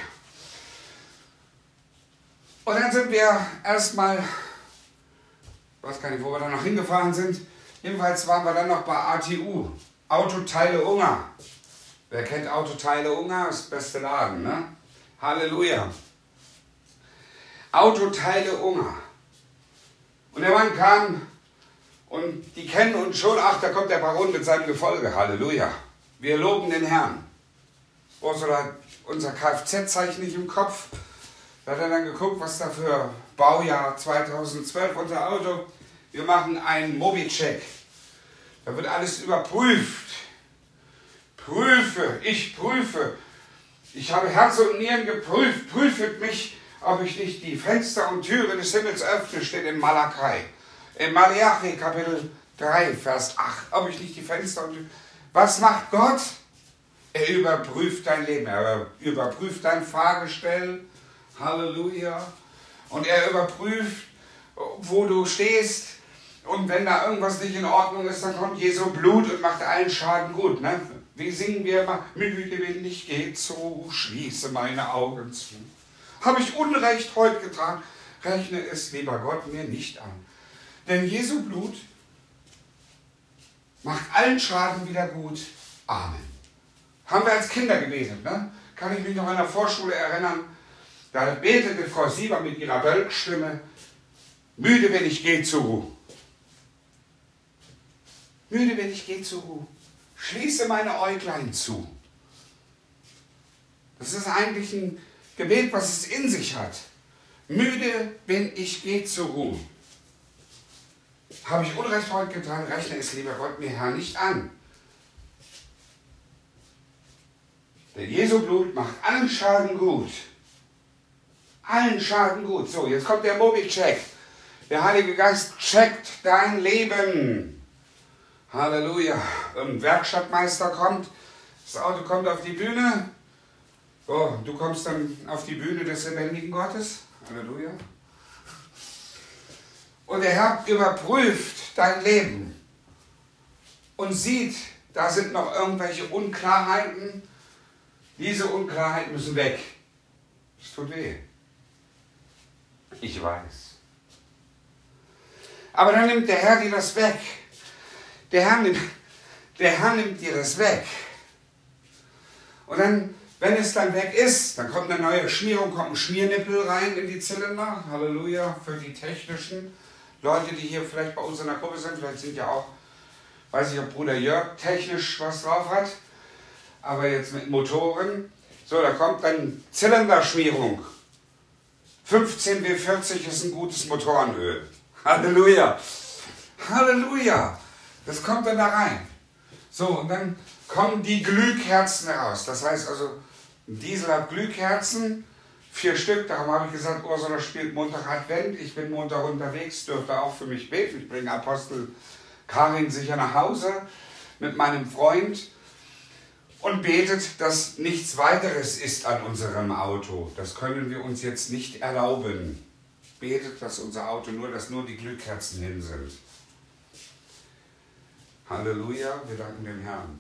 Und dann sind wir erstmal, ich weiß gar nicht, wo wir dann noch hingefahren sind, jedenfalls waren wir dann noch bei A T U, Autoteile Ungar. Wer kennt Autoteile Ungar? Das ist der beste Laden, ne? Halleluja. Autoteile Ungar. Und der Mann kam und die kennen uns schon, ach, da kommt der Baron mit seinem Gefolge, Halleluja. Wir loben den Herrn. Ursula hat unser Kfz-Zeichen nicht im Kopf. Da hat er dann geguckt, was da für Baujahr zweitausendzwölf unser Auto. Wir machen einen Mobi-Check. Da wird alles überprüft. Prüfe, ich prüfe. Ich habe Herz und Nieren geprüft. Prüfet mich, ob ich nicht die Fenster und Türen des Himmels öffne, steht in Malachi. In Malachi Kapitel drei, Vers acht. Ob ich nicht die Fenster und Türen... Was macht Gott? Er überprüft dein Leben. Er überprüft dein Fragestell. Halleluja. Und er überprüft, wo du stehst. Und wenn da irgendwas nicht in Ordnung ist, dann kommt Jesu Blut und macht allen Schaden gut. Ne? Wie singen wir immer? Müde, wenn ich gehe zu, schließe meine Augen zu. Habe ich Unrecht heute getan, rechne es, lieber Gott, mir nicht an. Denn Jesu Blut macht allen Schaden wieder gut. Amen. Haben wir als Kinder gebetet, ne? Kann ich mich noch an der Vorschule erinnern, da betete Frau Sieber mit ihrer Bölkstimme, müde, wenn ich gehe zur Ruhe. Müde, wenn ich gehe zur Ruhe. Schließe meine Äuglein zu. Das ist eigentlich ein Gebet, was es in sich hat. Müde, wenn ich gehe zur Ruhe. Habe ich Unrecht heute getan, rechne es, lieber Gott, mir Herr nicht an. Denn Jesu Blut macht allen Schaden gut. Allen Schaden gut. So, jetzt kommt der Mobi-Check. Der Heilige Geist checkt dein Leben. Halleluja. Ein Werkstattmeister kommt, das Auto kommt auf die Bühne. So, du kommst dann auf die Bühne des lebendigen Gottes. Halleluja. Und der Herr überprüft dein Leben und sieht, da sind noch irgendwelche Unklarheiten. Diese Unklarheiten müssen weg. Es tut weh. Ich weiß. Aber dann nimmt der Herr dir das weg. Der Herr nimmt, der Herr nimmt dir das weg. Und dann, wenn es dann weg ist, dann kommt eine neue Schmierung, kommt ein Schmiernippel rein in die Zylinder. Halleluja, für die technischen Leute, die hier vielleicht bei uns in der Gruppe sind. Vielleicht sind ja auch, weiß ich, ob Bruder Jörg technisch was drauf hat. Aber jetzt mit Motoren. So, da kommt dann Zylinderschmierung. fünfzehn W vierzig ist ein gutes Motorenöl. Halleluja. Halleluja. Das kommt dann da rein. So, und dann kommen die Glühkerzen heraus. Das heißt also, ein Diesel hat Glühkerzen, vier Stück. Darum habe ich gesagt, Ursula spielt Montag Advent. Ich bin Montag unterwegs, dürfte auch für mich beten. Ich bringe Apostel Karin sicher nach Hause mit meinem Freund und betet, dass nichts weiteres ist an unserem Auto. Das können wir uns jetzt nicht erlauben. Betet, dass unser Auto nur, dass nur die Glühkerzen hin sind. Halleluja, wir danken dem Herrn.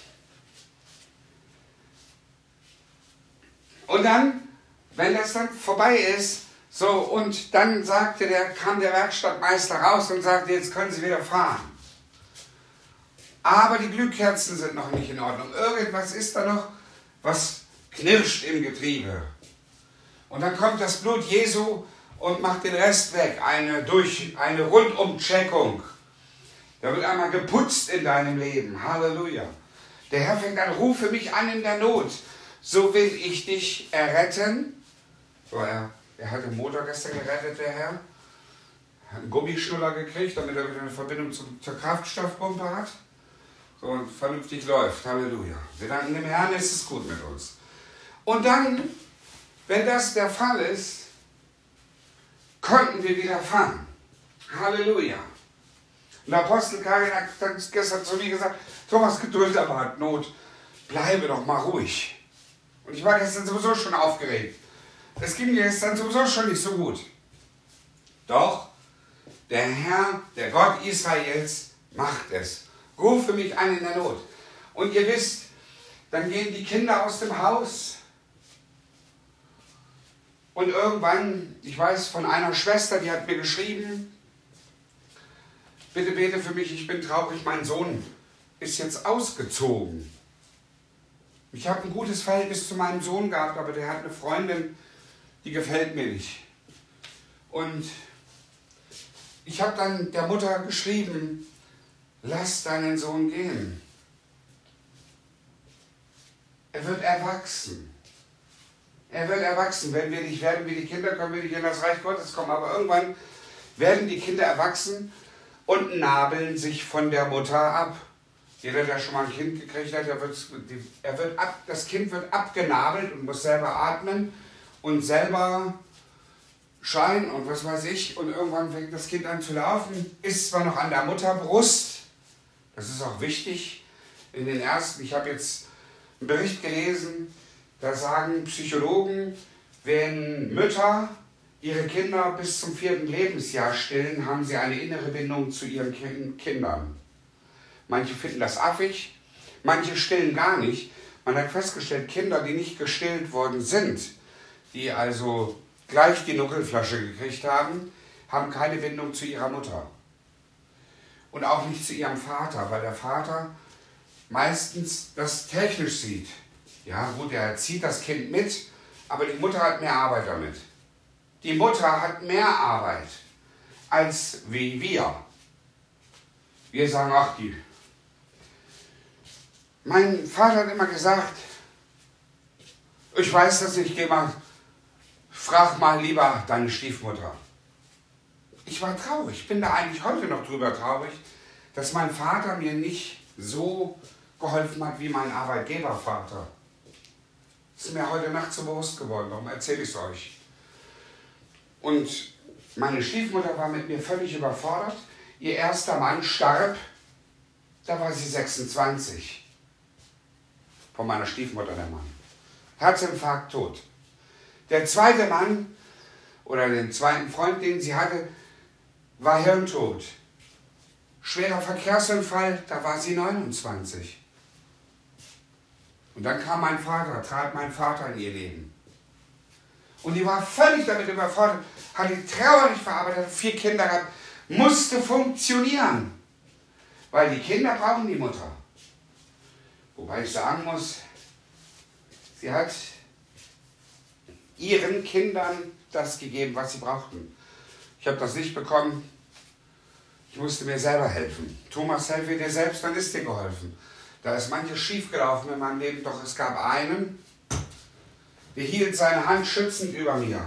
Und dann, wenn das dann vorbei ist, so, und dann sagte der, kam der Werkstattmeister raus und sagte, jetzt können Sie wieder fahren. Aber die Glühkerzen sind noch nicht in Ordnung. Irgendwas ist da noch, was knirscht im Getriebe. Und dann kommt das Blut Jesu und macht den Rest weg. Eine, durch eine Rundumcheckung. Da wird einmal geputzt in deinem Leben. Halleluja. Der Herr fängt an, rufe mich an in der Not. So will ich dich erretten. So, er, er hat den Motor gestern gerettet, der Herr. Hat einen Gummischnuller gekriegt, damit er wieder eine Verbindung zum, zur Kraftstoffpumpe hat. So und vernünftig läuft. Halleluja. Wir danken dem Herrn, es ist gut mit uns. Und dann, wenn das der Fall ist, konnten wir wieder fahren. Halleluja. Und der Apostel Karin hat dann gestern zu mir gesagt, Thomas, Geduld aber hat Not, bleibe doch mal ruhig. Und ich war gestern sowieso schon aufgeregt. Es ging mir gestern sowieso schon nicht so gut. Doch, der Herr, der Gott Israels, macht es. Rufe mich an in der Not. Und ihr wisst, dann gehen die Kinder aus dem Haus. Und irgendwann, ich weiß von einer Schwester, die hat mir geschrieben, bitte bete für mich, ich bin traurig, mein Sohn ist jetzt ausgezogen. Ich habe ein gutes Verhältnis zu meinem Sohn gehabt, aber der hat eine Freundin, die gefällt mir nicht. Und ich habe dann der Mutter geschrieben, lass deinen Sohn gehen. Er wird erwachsen. Er wird erwachsen. Wenn wir nicht werden wie die Kinder, können wir nicht in das Reich Gottes kommen. Aber irgendwann werden die Kinder erwachsen und nabeln sich von der Mutter ab. Jeder, der schon mal ein Kind gekriegt hat, der wird, er wird ab, das Kind wird abgenabelt und muss selber atmen und selber schreien und was weiß ich. Und irgendwann fängt das Kind an zu laufen, ist zwar noch an der Mutterbrust, das ist auch wichtig. In den ersten, ich habe jetzt einen Bericht gelesen, da sagen Psychologen, wenn Mütter ihre Kinder bis zum vierten Lebensjahr stillen, haben sie eine innere Bindung zu ihren Kindern. Manche finden das affig, manche stillen gar nicht. Man hat festgestellt, Kinder, die nicht gestillt worden sind, die also gleich die Nuckelflasche gekriegt haben, haben keine Bindung zu ihrer Mutter. Und auch nicht zu ihrem Vater, weil der Vater meistens das technisch sieht. Ja gut, er zieht das Kind mit, aber die Mutter hat mehr Arbeit damit. Die Mutter hat mehr Arbeit als wie wir. Wir sagen, ach die. Mein Vater hat immer gesagt, ich weiß das nicht, geh mal, frag mal lieber deine Stiefmutter. Ich war traurig, ich bin da eigentlich heute noch drüber traurig, dass mein Vater mir nicht so geholfen hat wie mein Arbeitgebervater. Das ist mir heute Nacht so bewusst geworden, darum erzähle ich es euch. Und meine Stiefmutter war mit mir völlig überfordert. Ihr erster Mann starb, da war sie sechsundzwanzig. Von meiner Stiefmutter, der Mann. Herzinfarkt, tot. Der zweite Mann, oder den zweiten Freund, den sie hatte, war hirntot. Schwerer Verkehrsunfall, da war sie neunundzwanzig. Und dann kam mein Vater, trat mein Vater in ihr Leben. Und die war völlig damit überfordert, hat die Trauer nicht verarbeitet, hat vier Kinder gehabt, musste funktionieren. Weil die Kinder brauchen die Mutter. Wobei ich sagen muss, sie hat ihren Kindern das gegeben, was sie brauchten. Ich habe das nicht bekommen, ich musste mir selber helfen. Thomas, helfe dir selbst, dann ist dir geholfen. Da ist manches schief gelaufen in meinem Leben, doch es gab einen, der hielt seine Hand schützend über mir.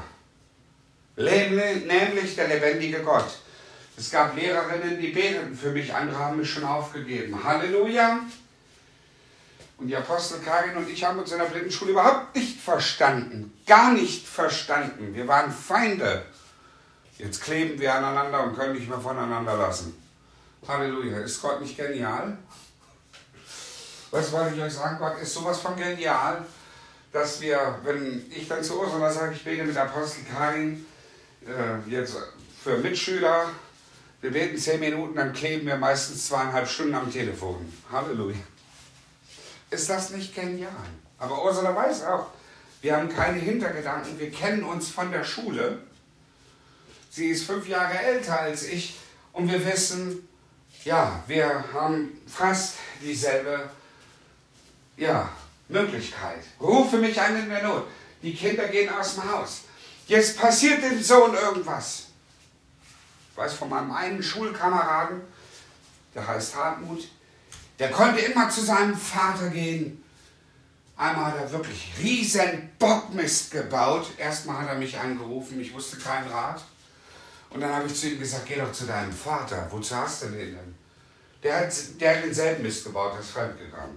Nämlich der lebendige Gott. Es gab Lehrerinnen, die beteten für mich, andere haben mich schon aufgegeben. Halleluja! Und die Apostel Karin und ich haben uns in der Blindenschule überhaupt nicht verstanden. Gar nicht verstanden. Wir waren Feinde. Jetzt kleben wir aneinander und können nicht mehr voneinander lassen. Halleluja. Ist Gott nicht genial? Was wollte ich euch sagen? Gott ist sowas von genial, dass wir, wenn ich dann zu Ursula sage, ich bete mit Apostel Karin, äh, jetzt für Mitschüler, wir beten zehn Minuten, dann kleben wir meistens zweieinhalb Stunden am Telefon. Halleluja. Ist das nicht genial? Aber Ursula weiß auch, wir haben keine Hintergedanken, wir kennen uns von der Schule. Sie ist fünf Jahre älter als ich und wir wissen, ja, wir haben fast dieselbe ja, Möglichkeit. Rufe mich an in der Not. Die Kinder gehen aus dem Haus. Jetzt passiert dem Sohn irgendwas. Ich weiß von meinem einen Schulkameraden, der heißt Hartmut, der konnte immer zu seinem Vater gehen. Einmal hat er wirklich riesen Bockmist gebaut. Erstmal hat er mich angerufen, ich wusste keinen Rat. Und dann habe ich zu ihm gesagt, geh doch zu deinem Vater. Wozu hast du den denn? Der hat, der hat denselben Mist gebaut, der ist fremdgegangen.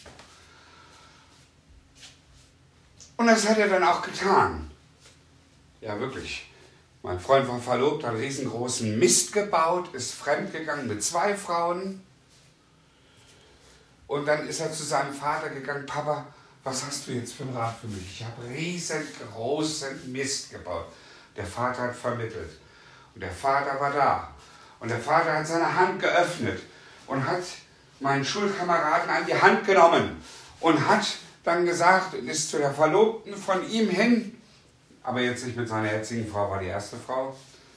Und das hat er dann auch getan. Ja, wirklich. Mein Freund war verlobt, hat einen riesengroßen Mist gebaut, ist fremdgegangen mit zwei Frauen. Und dann ist er zu seinem Vater gegangen, Papa, was hast du jetzt für einen Rat für mich? Ich habe riesengroßen Mist gebaut. Der Vater hat vermittelt. Und der Vater war da. Und der Vater hat seine Hand geöffnet und hat meinen Schulkameraden an die Hand genommen und hat dann gesagt, ist zu der Verlobten von ihm hin, aber jetzt nicht mit seiner jetzigen Frau, war die erste Frau,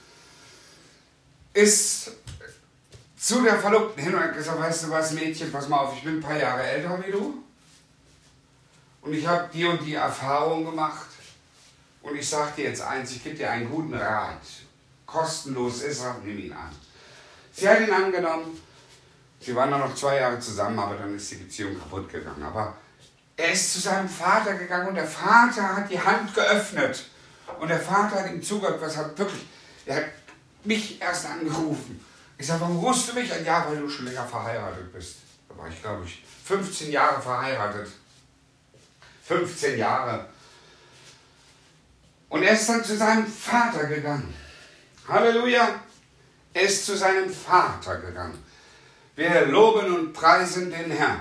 ist zu der Verlobten hin und hat gesagt, weißt du was, Mädchen, pass mal auf, ich bin ein paar Jahre älter wie du und ich habe die und die Erfahrung gemacht und ich sage dir jetzt eins, ich gebe dir einen guten Rat. Kostenlos ist er, nimm ihn an. Sie hat ihn angenommen, sie waren dann noch zwei Jahre zusammen, aber dann ist die Beziehung kaputt gegangen. Aber er ist zu seinem Vater gegangen und der Vater hat die Hand geöffnet. Und der Vater hat ihm zugehört, was hat wirklich, er hat mich erst angerufen. Ich sage, warum rufst du mich an? Ja, weil du schon länger verheiratet bist. Da war ich, glaube ich, fünfzehn Jahre verheiratet. fünfzehn Jahre. Und er ist dann zu seinem Vater gegangen. Halleluja! Er ist zu seinem Vater gegangen. Wir loben und preisen den Herrn.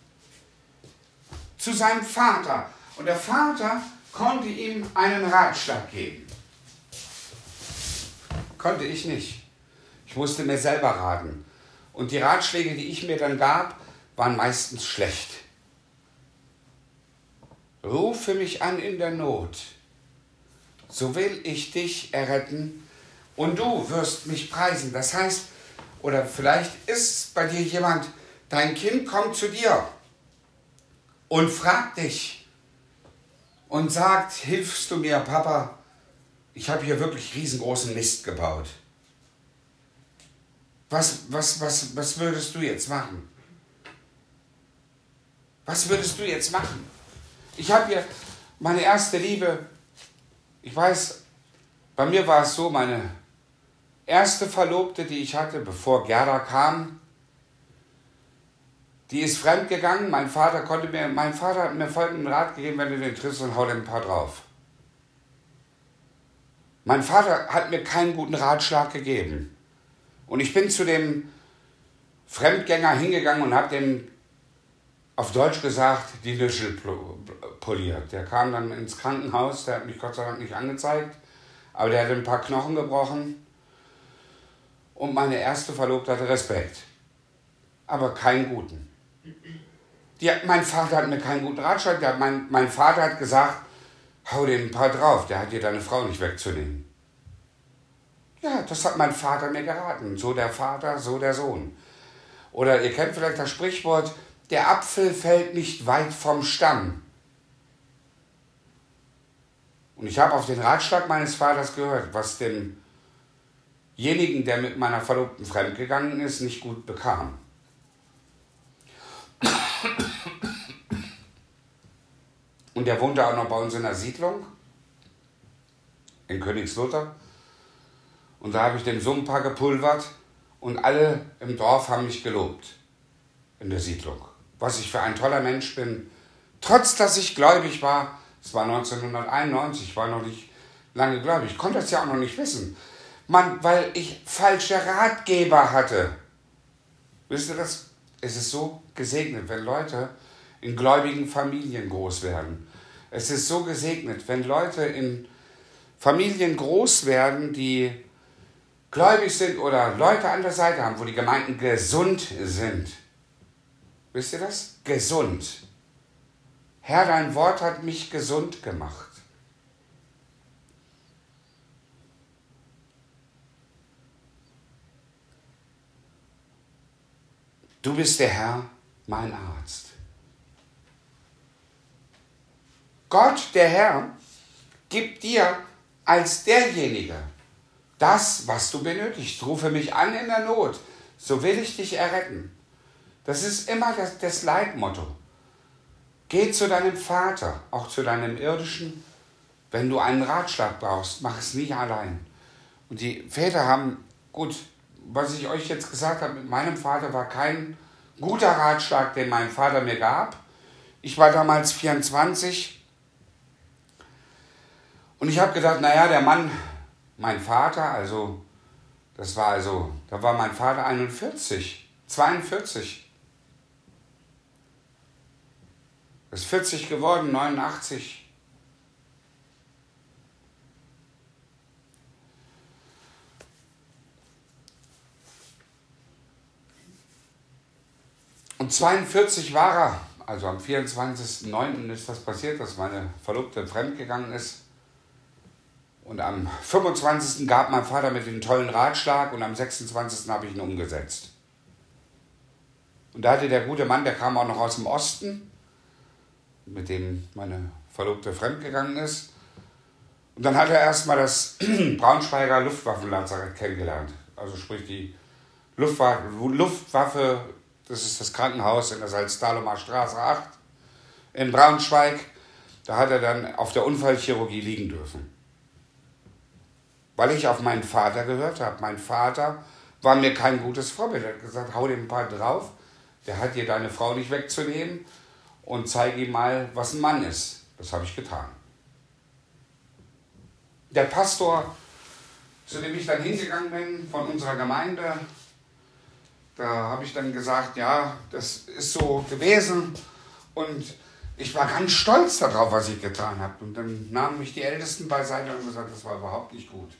Zu seinem Vater. Und der Vater konnte ihm einen Ratschlag geben. Konnte ich nicht. Ich musste mir selber raten. Und die Ratschläge, die ich mir dann gab, waren meistens schlecht. Rufe mich an in der Not, so will ich dich erretten und du wirst mich preisen. Das heißt, oder vielleicht ist bei dir jemand, dein Kind kommt zu dir und fragt dich und sagt, hilfst du mir, Papa, ich habe hier wirklich riesengroßen Mist gebaut. Was, was, was, was würdest du jetzt machen? Was würdest du jetzt machen? Ich habe hier meine erste Liebe, ich weiß, bei mir war es so, meine erste Verlobte, die ich hatte, bevor Gerda kam, die ist fremdgegangen. Mein Vater konnte mir, mein Vater hat mir folgenden Rat gegeben, wenn du den triffst und hau dir ein paar drauf. Mein Vater hat mir keinen guten Ratschlag gegeben. Und ich bin zu dem Fremdgänger hingegangen und habe dem auf Deutsch gesagt, die Lüschel poliert. Der kam dann ins Krankenhaus, der hat mich Gott sei Dank nicht angezeigt, aber der hatte ein paar Knochen gebrochen. Und meine erste Verlobte hatte Respekt, aber keinen guten. Die, mein Vater hat mir keinen guten Ratschlag, der, mein, mein Vater hat gesagt, hau dir ein paar drauf, der hat dir deine Frau nicht wegzunehmen. Ja, das hat mein Vater mir geraten. So der Vater, so der Sohn. Oder ihr kennt vielleicht das Sprichwort, der Apfel fällt nicht weit vom Stamm. Und ich habe auf den Ratschlag meines Vaters gehört, was demjenigen, der mit meiner Verlobten fremdgegangen ist, nicht gut bekam. Und der wohnte auch noch bei uns in der Siedlung, in Königslutter. Und da habe ich den Sumpa gepulvert und alle im Dorf haben mich gelobt in der Siedlung. Was ich für ein toller Mensch bin, trotz dass ich gläubig war. Es war neunzehnhunderteinundneunzig, ich war noch nicht lange gläubig. Ich konnte das ja auch noch nicht wissen. Man, weil ich falsche Ratgeber hatte. Wisst ihr das? Es ist so gesegnet, wenn Leute in gläubigen Familien groß werden. Es ist so gesegnet, wenn Leute in Familien groß werden, die gläubig sind oder Leute an der Seite haben, wo die Gemeinden gesund sind. Wisst ihr das? Gesund. Herr, dein Wort hat mich gesund gemacht. Du bist der Herr, mein Arzt. Gott, der Herr, gibt dir als derjenige das, was du benötigst. Rufe mich an in der Not, so will ich dich erretten. Das ist immer das, das Leitmotto. Geh zu deinem Vater, auch zu deinem irdischen. Wenn du einen Ratschlag brauchst, mach es nie allein. Und die Väter haben, gut, was ich euch jetzt gesagt habe, mit meinem Vater war kein guter Ratschlag, den mein Vater mir gab. Ich war damals vierundzwanzig Und ich habe gedacht, naja, der Mann, mein Vater, also, das war also, da war mein Vater einundvierzig, zweiundvierzig. Ist vierzig geworden, neunundachtzig. Und zweiundvierzig war er, also am vierundzwanzigsten neunten ist das passiert, dass meine Verlobte fremdgegangen ist. Und am fünfundzwanzigsten gab mein Vater mir den tollen Ratschlag und am sechsundzwanzigsten habe ich ihn umgesetzt. Und da hatte der gute Mann, der kam auch noch aus dem Osten, mit dem meine Verlobte fremdgegangen ist. Und dann hat er erstmal das Braunschweiger Luftwaffenlazarett kennengelernt. Also sprich die Luftwaffe, Luftwaffe, das ist das Krankenhaus in der Salzdahlumer Straße acht in Braunschweig. Da hat er dann auf der Unfallchirurgie liegen dürfen. Weil ich auf meinen Vater gehört habe. Mein Vater war mir kein gutes Vorbild. Er hat gesagt, hau dem ein paar drauf. Der hat dir deine Frau nicht wegzunehmen und zeige ihm mal, was ein Mann ist. Das habe ich getan. Der Pastor, zu dem ich dann hingegangen bin, von unserer Gemeinde, da habe ich dann gesagt, ja, das ist so gewesen und ich war ganz stolz darauf, was ich getan habe. Und dann nahmen mich die Ältesten beiseite und gesagt, das war überhaupt nicht gut.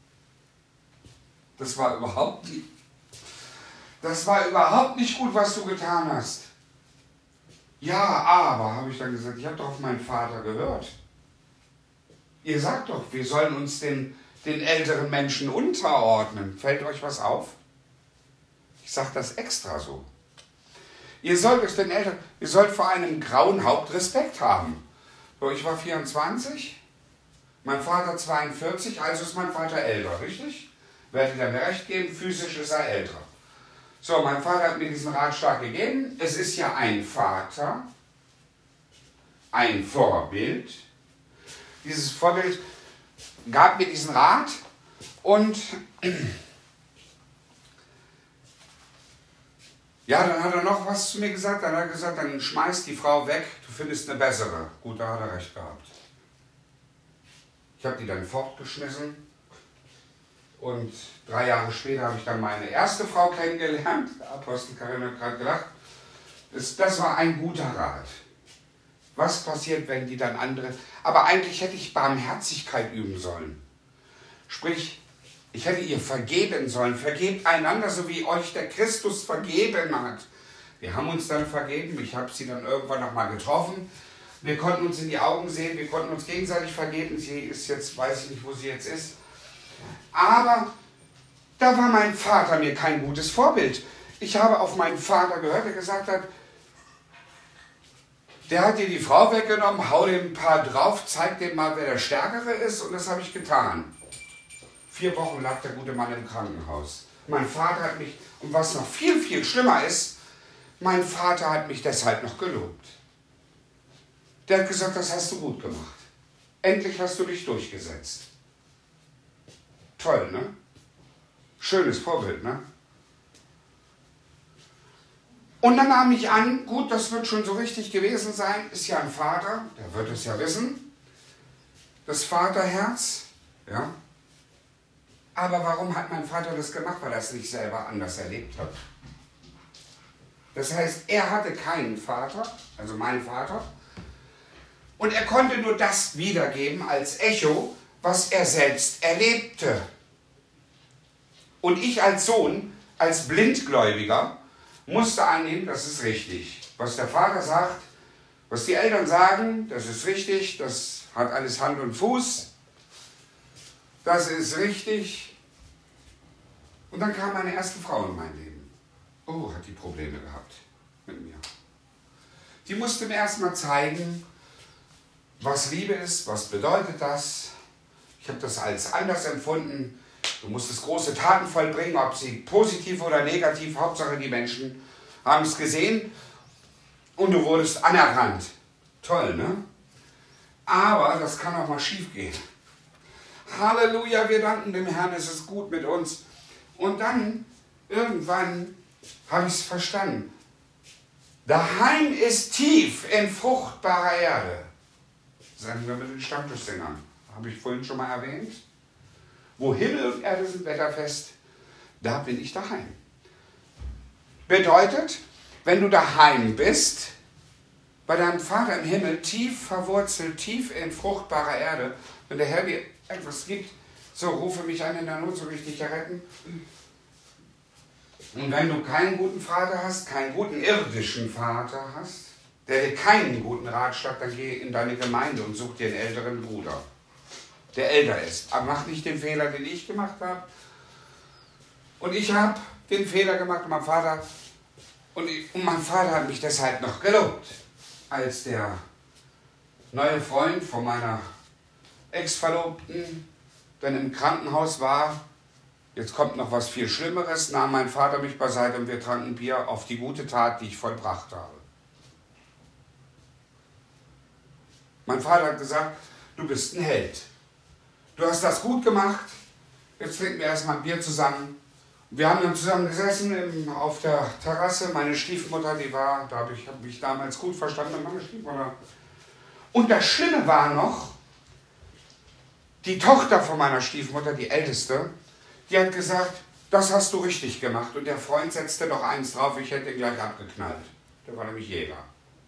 Das war überhaupt nicht, das war überhaupt nicht gut, was du getan hast. Ja, aber, habe ich dann gesagt, ich habe doch auf meinen Vater gehört. Ihr sagt doch, wir sollen uns den, den älteren Menschen unterordnen. Fällt euch was auf? Ich sage das extra so. Ihr sollt euch den Älteren, ihr sollt vor einem grauen Haupt Respekt haben. So, ich war vierundzwanzig, mein Vater zweiundvierzig, also ist mein Vater älter, richtig? Werdet ihr mir recht geben, physisch ist er älter. So, mein Vater hat mir diesen Ratschlag gegeben. Es ist ja ein Vater, ein Vorbild. Dieses Vorbild gab mir diesen Rat und ja, dann hat er noch was zu mir gesagt. Dann hat er gesagt, dann schmeiß die Frau weg, du findest eine bessere. Gut, da hat er recht gehabt. Ich habe die dann fortgeschmissen. Und drei Jahre später habe ich dann meine erste Frau kennengelernt. Apostel Karin hat gerade gedacht, das, das war ein guter Rat. Was passiert, wenn die dann andere... Aber eigentlich hätte ich Barmherzigkeit üben sollen. Sprich, ich hätte ihr vergeben sollen. Vergebt einander, so wie euch der Christus vergeben hat. Wir haben uns dann vergeben. Ich habe sie dann irgendwann nochmal getroffen. Wir konnten uns in die Augen sehen. Wir konnten uns gegenseitig vergeben. Sie ist jetzt, weiß ich nicht, wo sie jetzt ist. Aber da war mein Vater mir kein gutes Vorbild. Ich habe auf meinen Vater gehört, der gesagt hat, der hat dir die Frau weggenommen, hau dem ein paar drauf, zeig dem mal, wer der Stärkere ist, und das habe ich getan. Vier Wochen lag der gute Mann im Krankenhaus. Mein Vater hat mich, und was noch viel, viel schlimmer ist, mein Vater hat mich deshalb noch gelobt. Der hat gesagt, das hast du gut gemacht. Endlich hast du dich durchgesetzt. Toll, ne? Schönes Vorbild, ne? Und dann nahm ich an, gut, das wird schon so richtig gewesen sein, ist ja ein Vater, der wird es ja wissen, das Vaterherz, ja. Aber warum hat mein Vater das gemacht? Weil er es nicht selber anders erlebt hat. Das heißt, er hatte keinen Vater, also meinen Vater, und er konnte nur das wiedergeben als Echo, was er selbst erlebte. Und ich als Sohn, als Blindgläubiger, musste annehmen, das ist richtig. Was der Vater sagt, was die Eltern sagen, das ist richtig, das hat alles Hand und Fuß, das ist richtig. Und dann kam meine erste Frau in mein Leben. Oh, hat die Probleme gehabt mit mir. Die musste mir erstmal zeigen, was Liebe ist, was bedeutet das. Ich habe das als anders empfunden. Du musstest große Taten vollbringen, ob sie positiv oder negativ, Hauptsache die Menschen haben es gesehen und du wurdest anerkannt. Toll, ne? Aber das kann auch mal schief gehen. Halleluja, wir danken dem Herrn, es ist gut mit uns. Und dann, irgendwann, habe ich es verstanden. Daheim ist tief in fruchtbarer Erde. Sagen wir mit den Stammtischsängern. habe ich vorhin schon mal erwähnt. Wo Himmel und Erde sind wetterfest, da bin ich daheim. Bedeutet, wenn du daheim bist, bei deinem Vater im Himmel, tief verwurzelt, tief in fruchtbarer Erde, wenn der Herr dir etwas gibt, so rufe mich an in der Not, so will ich dich erretten. Und wenn du keinen guten Vater hast, keinen guten irdischen Vater hast, der dir keinen guten Ratschlag, dann geh in deine Gemeinde und such dir einen älteren Bruder, der älter ist. Aber mach nicht den Fehler, den ich gemacht habe. Und ich habe den Fehler gemacht und mein Vater, und, ich, und mein Vater hat mich deshalb noch gelobt, als der neue Freund von meiner Ex-Verlobten dann im Krankenhaus war. Jetzt kommt noch was viel Schlimmeres, nahm mein Vater mich beiseite und wir tranken Bier auf die gute Tat, die ich vollbracht habe. Mein Vater hat gesagt, du bist ein Held. Du hast das gut gemacht, jetzt trinken wir erstmal ein Bier zusammen. Wir haben dann zusammen gesessen im, auf der Terrasse. Meine Stiefmutter, die war, da habe ich hab mich damals gut verstanden mit meiner Stiefmutter. Und das Schlimme war noch, die Tochter von meiner Stiefmutter, die Älteste, die hat gesagt, das hast du richtig gemacht. Und der Freund setzte noch eins drauf, ich hätte ihn gleich abgeknallt. Der war nämlich Jäger.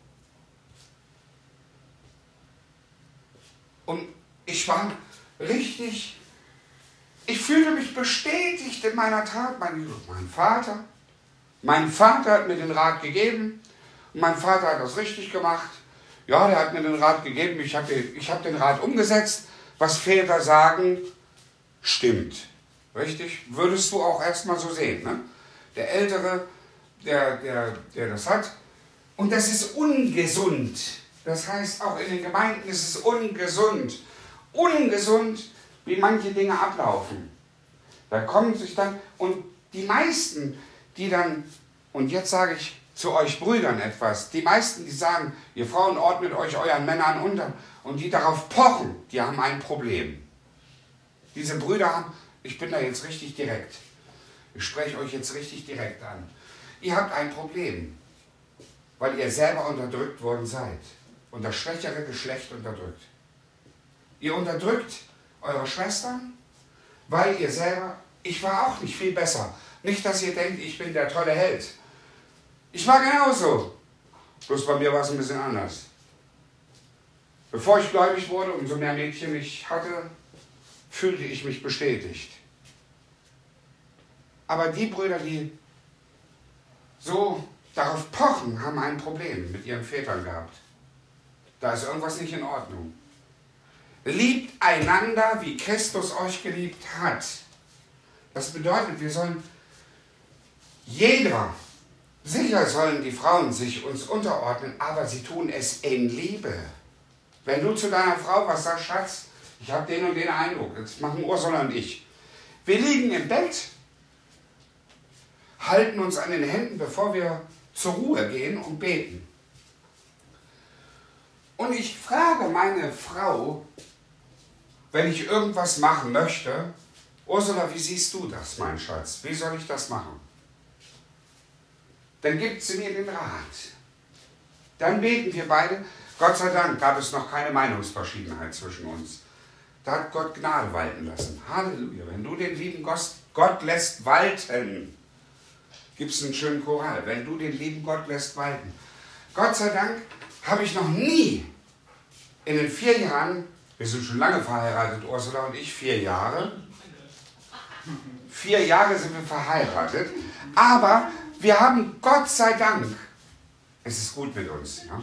Und ich war richtig, ich fühlte mich bestätigt in meiner Tat. Mein, mein Vater, mein Vater hat mir den Rat gegeben. Und mein Vater hat das richtig gemacht. Ja, der hat mir den Rat gegeben, ich habe ich hab den Rat umgesetzt. Was Väter sagen, stimmt. Richtig? Würdest du auch erstmal so sehen. Ne? Der Ältere, der, der, der das hat. Und das ist ungesund. Das heißt, auch in den Gemeinden ist es ungesund. Ungesund, wie manche Dinge ablaufen. Da kommen sich dann, und die meisten, die dann, und jetzt sage ich zu euch Brüdern etwas, die meisten, die sagen, ihr Frauen ordnet euch euren Männern unter, und die darauf pochen, die haben ein Problem. Diese Brüder haben, ich bin da jetzt richtig direkt, ich spreche euch jetzt richtig direkt an. Ihr habt ein Problem, weil ihr selber unterdrückt worden seid und das schwächere Geschlecht unterdrückt. Ihr unterdrückt eure Schwestern, weil ihr selber, ich war auch nicht viel besser. Nicht, dass ihr denkt, ich bin der tolle Held. Ich war genauso, bloß bei mir war es ein bisschen anders. Bevor ich gläubig wurde, umso mehr Mädchen ich hatte, fühlte ich mich bestätigt. Aber die Brüder, die so darauf pochen, haben ein Problem mit ihren Vätern gehabt. Da ist irgendwas nicht in Ordnung. Liebt einander, wie Christus euch geliebt hat. Das bedeutet, wir sollen jeder, sicher sollen die Frauen sich uns unterordnen, aber sie tun es in Liebe. Wenn du zu deiner Frau was sagst, Schatz, ich habe den und den Eindruck, jetzt machen Ursula und ich. Wir liegen im Bett, halten uns an den Händen, bevor wir zur Ruhe gehen und beten. Und ich frage meine Frau, wenn ich irgendwas machen möchte, Ursula, wie siehst du das, mein Schatz? Wie soll ich das machen? Dann gibt sie mir den Rat. Dann beten wir beide. Gott sei Dank gab es noch keine Meinungsverschiedenheit zwischen uns. Da hat Gott Gnade walten lassen. Halleluja. Wenn du den lieben Gott, Gott lässt walten, gibt es einen schönen Choral. Wenn du den lieben Gott lässt walten. Gott sei Dank habe ich noch nie in den vier Jahren, wir sind schon lange verheiratet, Ursula und ich, vier Jahre. Vier Jahre sind wir verheiratet. Aber wir haben Gott sei Dank, es ist gut mit uns, ja?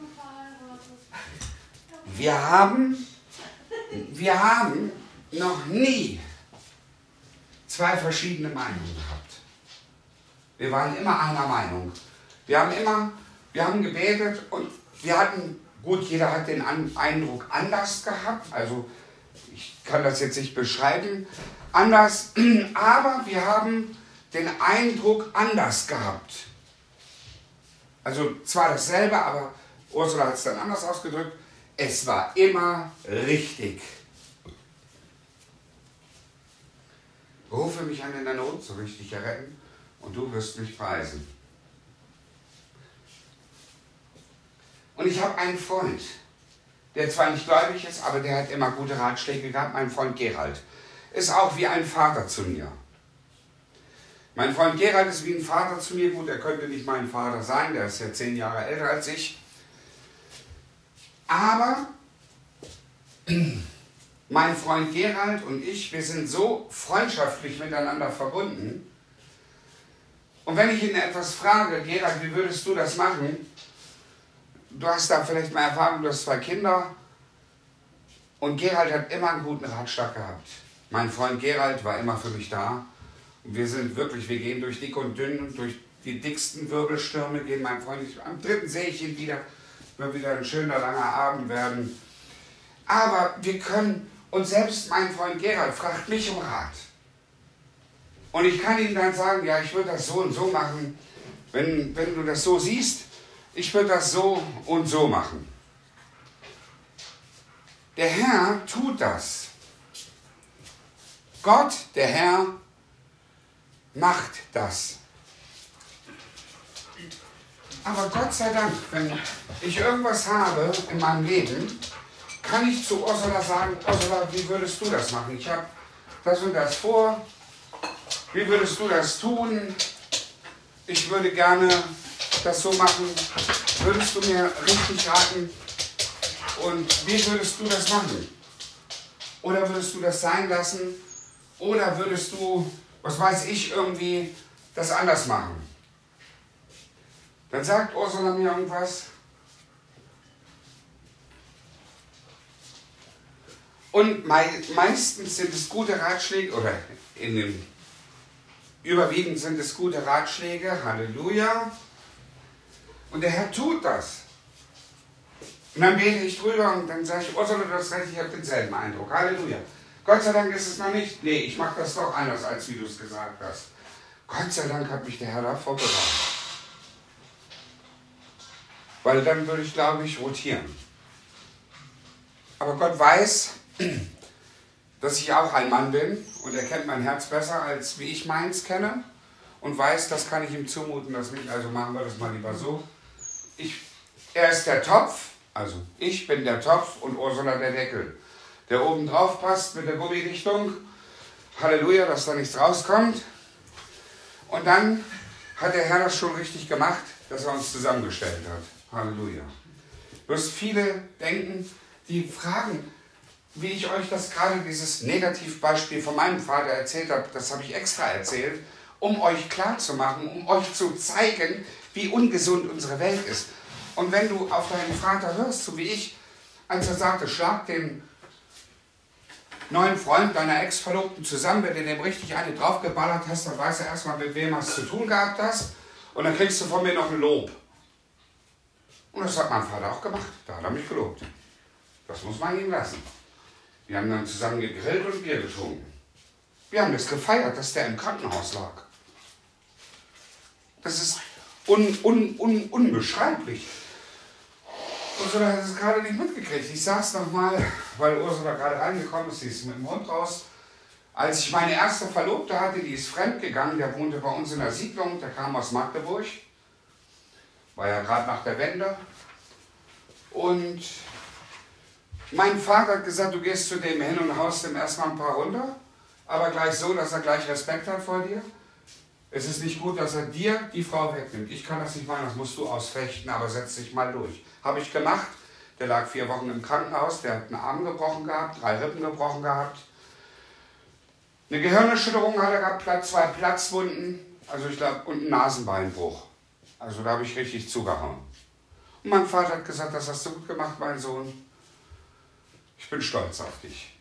Wir haben, wir haben noch nie zwei verschiedene Meinungen gehabt. Wir waren immer einer Meinung. Wir haben immer, wir haben gebetet und wir hatten, gut, jeder hat den Eindruck anders gehabt, also ich kann das jetzt nicht beschreiben, anders, aber wir haben den Eindruck anders gehabt. Also zwar dasselbe, aber Ursula hat es dann anders ausgedrückt, es war immer richtig. Rufe mich an in der Not, so will ich dich erretten, und du wirst mich preisen. Und ich habe einen Freund, der zwar nicht gläubig ist, aber der hat immer gute Ratschläge gehabt, mein Freund Gerald. Ist auch wie ein Vater zu mir. Mein Freund Gerald ist wie ein Vater zu mir. Gut, er könnte nicht mein Vater sein, der ist ja zehn Jahre älter als ich. Aber mein Freund Gerald und ich, wir sind so freundschaftlich miteinander verbunden. Und wenn ich ihn etwas frage, Gerald, wie würdest du das machen? Du hast da vielleicht mal Erfahrung, du hast zwei Kinder. Und Gerald hat immer einen guten Ratschlag gehabt. Mein Freund Gerald war immer für mich da. Und wir sind wirklich, wir gehen durch dick und dünn und durch die dicksten Wirbelstürme gehen mein Freund. Ich, am dritten sehe ich ihn wieder. Wird wieder ein schöner, langer Abend werden. Aber wir können, und selbst mein Freund Gerald fragt mich um Rat. Und ich kann ihm dann sagen, ja, ich würde das so und so machen. Wenn, wenn du das so siehst, ich würde das so und so machen. Der Herr tut das. Gott, der Herr, macht das. Aber Gott sei Dank, wenn ich irgendwas habe in meinem Leben, kann ich zu Ursula sagen, Ursula, wie würdest du das machen? Ich habe das und das vor. Wie würdest du das tun? Ich würde gerne das so machen. Würdest du mir richtig raten? Und wie würdest du das machen? Oder würdest du das sein lassen? Oder würdest du, was weiß ich, irgendwie das anders machen? Dann sagt Ursula mir irgendwas. Und mei meistens sind es gute Ratschläge, oder in dem überwiegend sind es gute Ratschläge, Halleluja. Und der Herr tut das. Und dann bete ich drüber und dann sage ich, Ursula, du hast recht, ich habe denselben Eindruck, Halleluja. Gott sei Dank ist es noch nicht, nee, ich mache das doch anders, als wie du es gesagt hast. Gott sei Dank hat mich der Herr da vorbereitet. Weil dann würde ich, glaube ich, rotieren. Aber Gott weiß, dass ich auch ein Mann bin und er kennt mein Herz besser, als wie ich meins kenne und weiß, das kann ich ihm zumuten, das nicht, also machen wir das mal lieber so. Ich, er ist der Topf, also ich bin der Topf und Ursula der Deckel, der oben drauf passt mit der Gummidichtung, Halleluja, dass da nichts rauskommt. Und dann hat der Herr das schon richtig gemacht, dass er uns zusammengestellt hat. Halleluja. Bloß viele denken, die fragen, wie ich euch das gerade, dieses Negativbeispiel von meinem Vater erzählt habe, das habe ich extra erzählt, um euch klarzumachen, um euch zu zeigen, wie ungesund unsere Welt ist. Und wenn du auf deinen Vater hörst, so wie ich, als er sagte, schlag den neuen Freund deiner Ex-Verlobten zusammen, wenn du dem richtig eine draufgeballert hast, dann weißt du erstmal, mit wem hast du zu tun gehabt hast und dann kriegst du von mir noch ein Lob. Und das hat mein Vater auch gemacht, da hat er mich gelobt. Das muss man ihm lassen. Wir haben dann zusammen gegrillt und Bier getrunken. Wir haben das gefeiert, dass der im Krankenhaus lag. Das ist un, un, un, unbeschreiblich. Ursula hat es gerade nicht mitgekriegt. Ich sag's nochmal, weil Ursula gerade reingekommen ist, sie ist mit dem Hund raus. Als ich meine erste Verlobte hatte, die ist fremdgegangen, der wohnte bei uns in der Siedlung, der kam aus Magdeburg. War ja gerade nach der Wende. Und mein Vater hat gesagt, du gehst zu dem hin und haust dem erstmal ein paar runter, aber gleich so, dass er gleich Respekt hat vor dir. Es ist nicht gut, dass er dir die Frau wegnimmt. Ich kann das nicht machen, das musst du ausfechten, aber setz dich mal durch. Habe ich gemacht. Der lag vier Wochen im Krankenhaus, der hat einen Arm gebrochen gehabt, drei Rippen gebrochen gehabt. Eine Gehirnerschütterung hat er gehabt, zwei Platzwunden, also ich glaube, und einen Nasenbeinbruch. Also da habe ich richtig zugehauen. Und mein Vater hat gesagt, das hast du gut gemacht, mein Sohn. Ich bin stolz auf dich.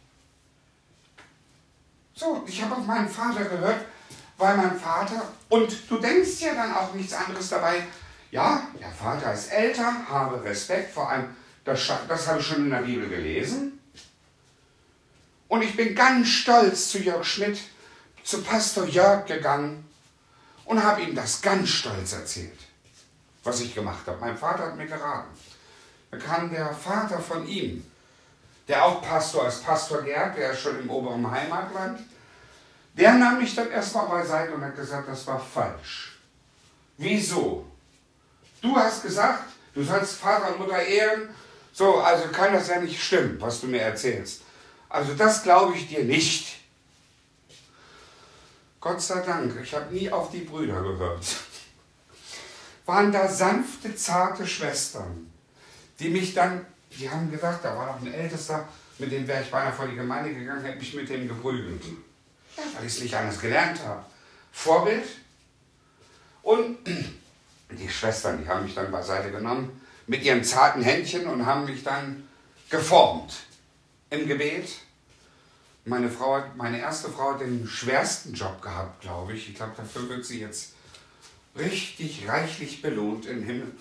So, ich habe auf meinen Vater gehört, weil mein Vater, und du denkst ja dann auch nichts anderes dabei, ja, der Vater ist älter, habe Respekt, vor allem, das, das habe ich schon in der Bibel gelesen. Und ich bin ganz stolz zu Jörg Schmidt, zu Pastor Jörg gegangen und habe ihm das ganz stolz erzählt, was ich gemacht habe. Mein Vater hat mir geraten. Da kam der Vater von ihm, der auch Pastor ist, Pastor Gerd, der ist schon im oberen Heimatland, der nahm mich dann erstmal beiseite und hat gesagt, das war falsch. Wieso? Du hast gesagt, du sollst Vater und Mutter ehren, So, also kann das ja nicht stimmen, was du mir erzählst. Also das glaube ich dir nicht. Gott sei Dank, ich habe nie auf die Brüder gehört. Waren da sanfte, zarte Schwestern, die mich dann, die haben gedacht, da war noch ein Ältester, mit dem wäre ich beinahe vor die Gemeinde gegangen, hätte mich mit dem geprügelt. Ja, weil ich es nicht anders gelernt habe. Vorbild. Und die Schwestern, die haben mich dann beiseite genommen, mit ihrem zarten Händchen und haben mich dann geformt im Gebet. Meine Frau hat, meine erste Frau hat den schwersten Job gehabt, glaube ich. Ich glaube, dafür wird sie jetzt richtig reichlich belohnt im Himmel.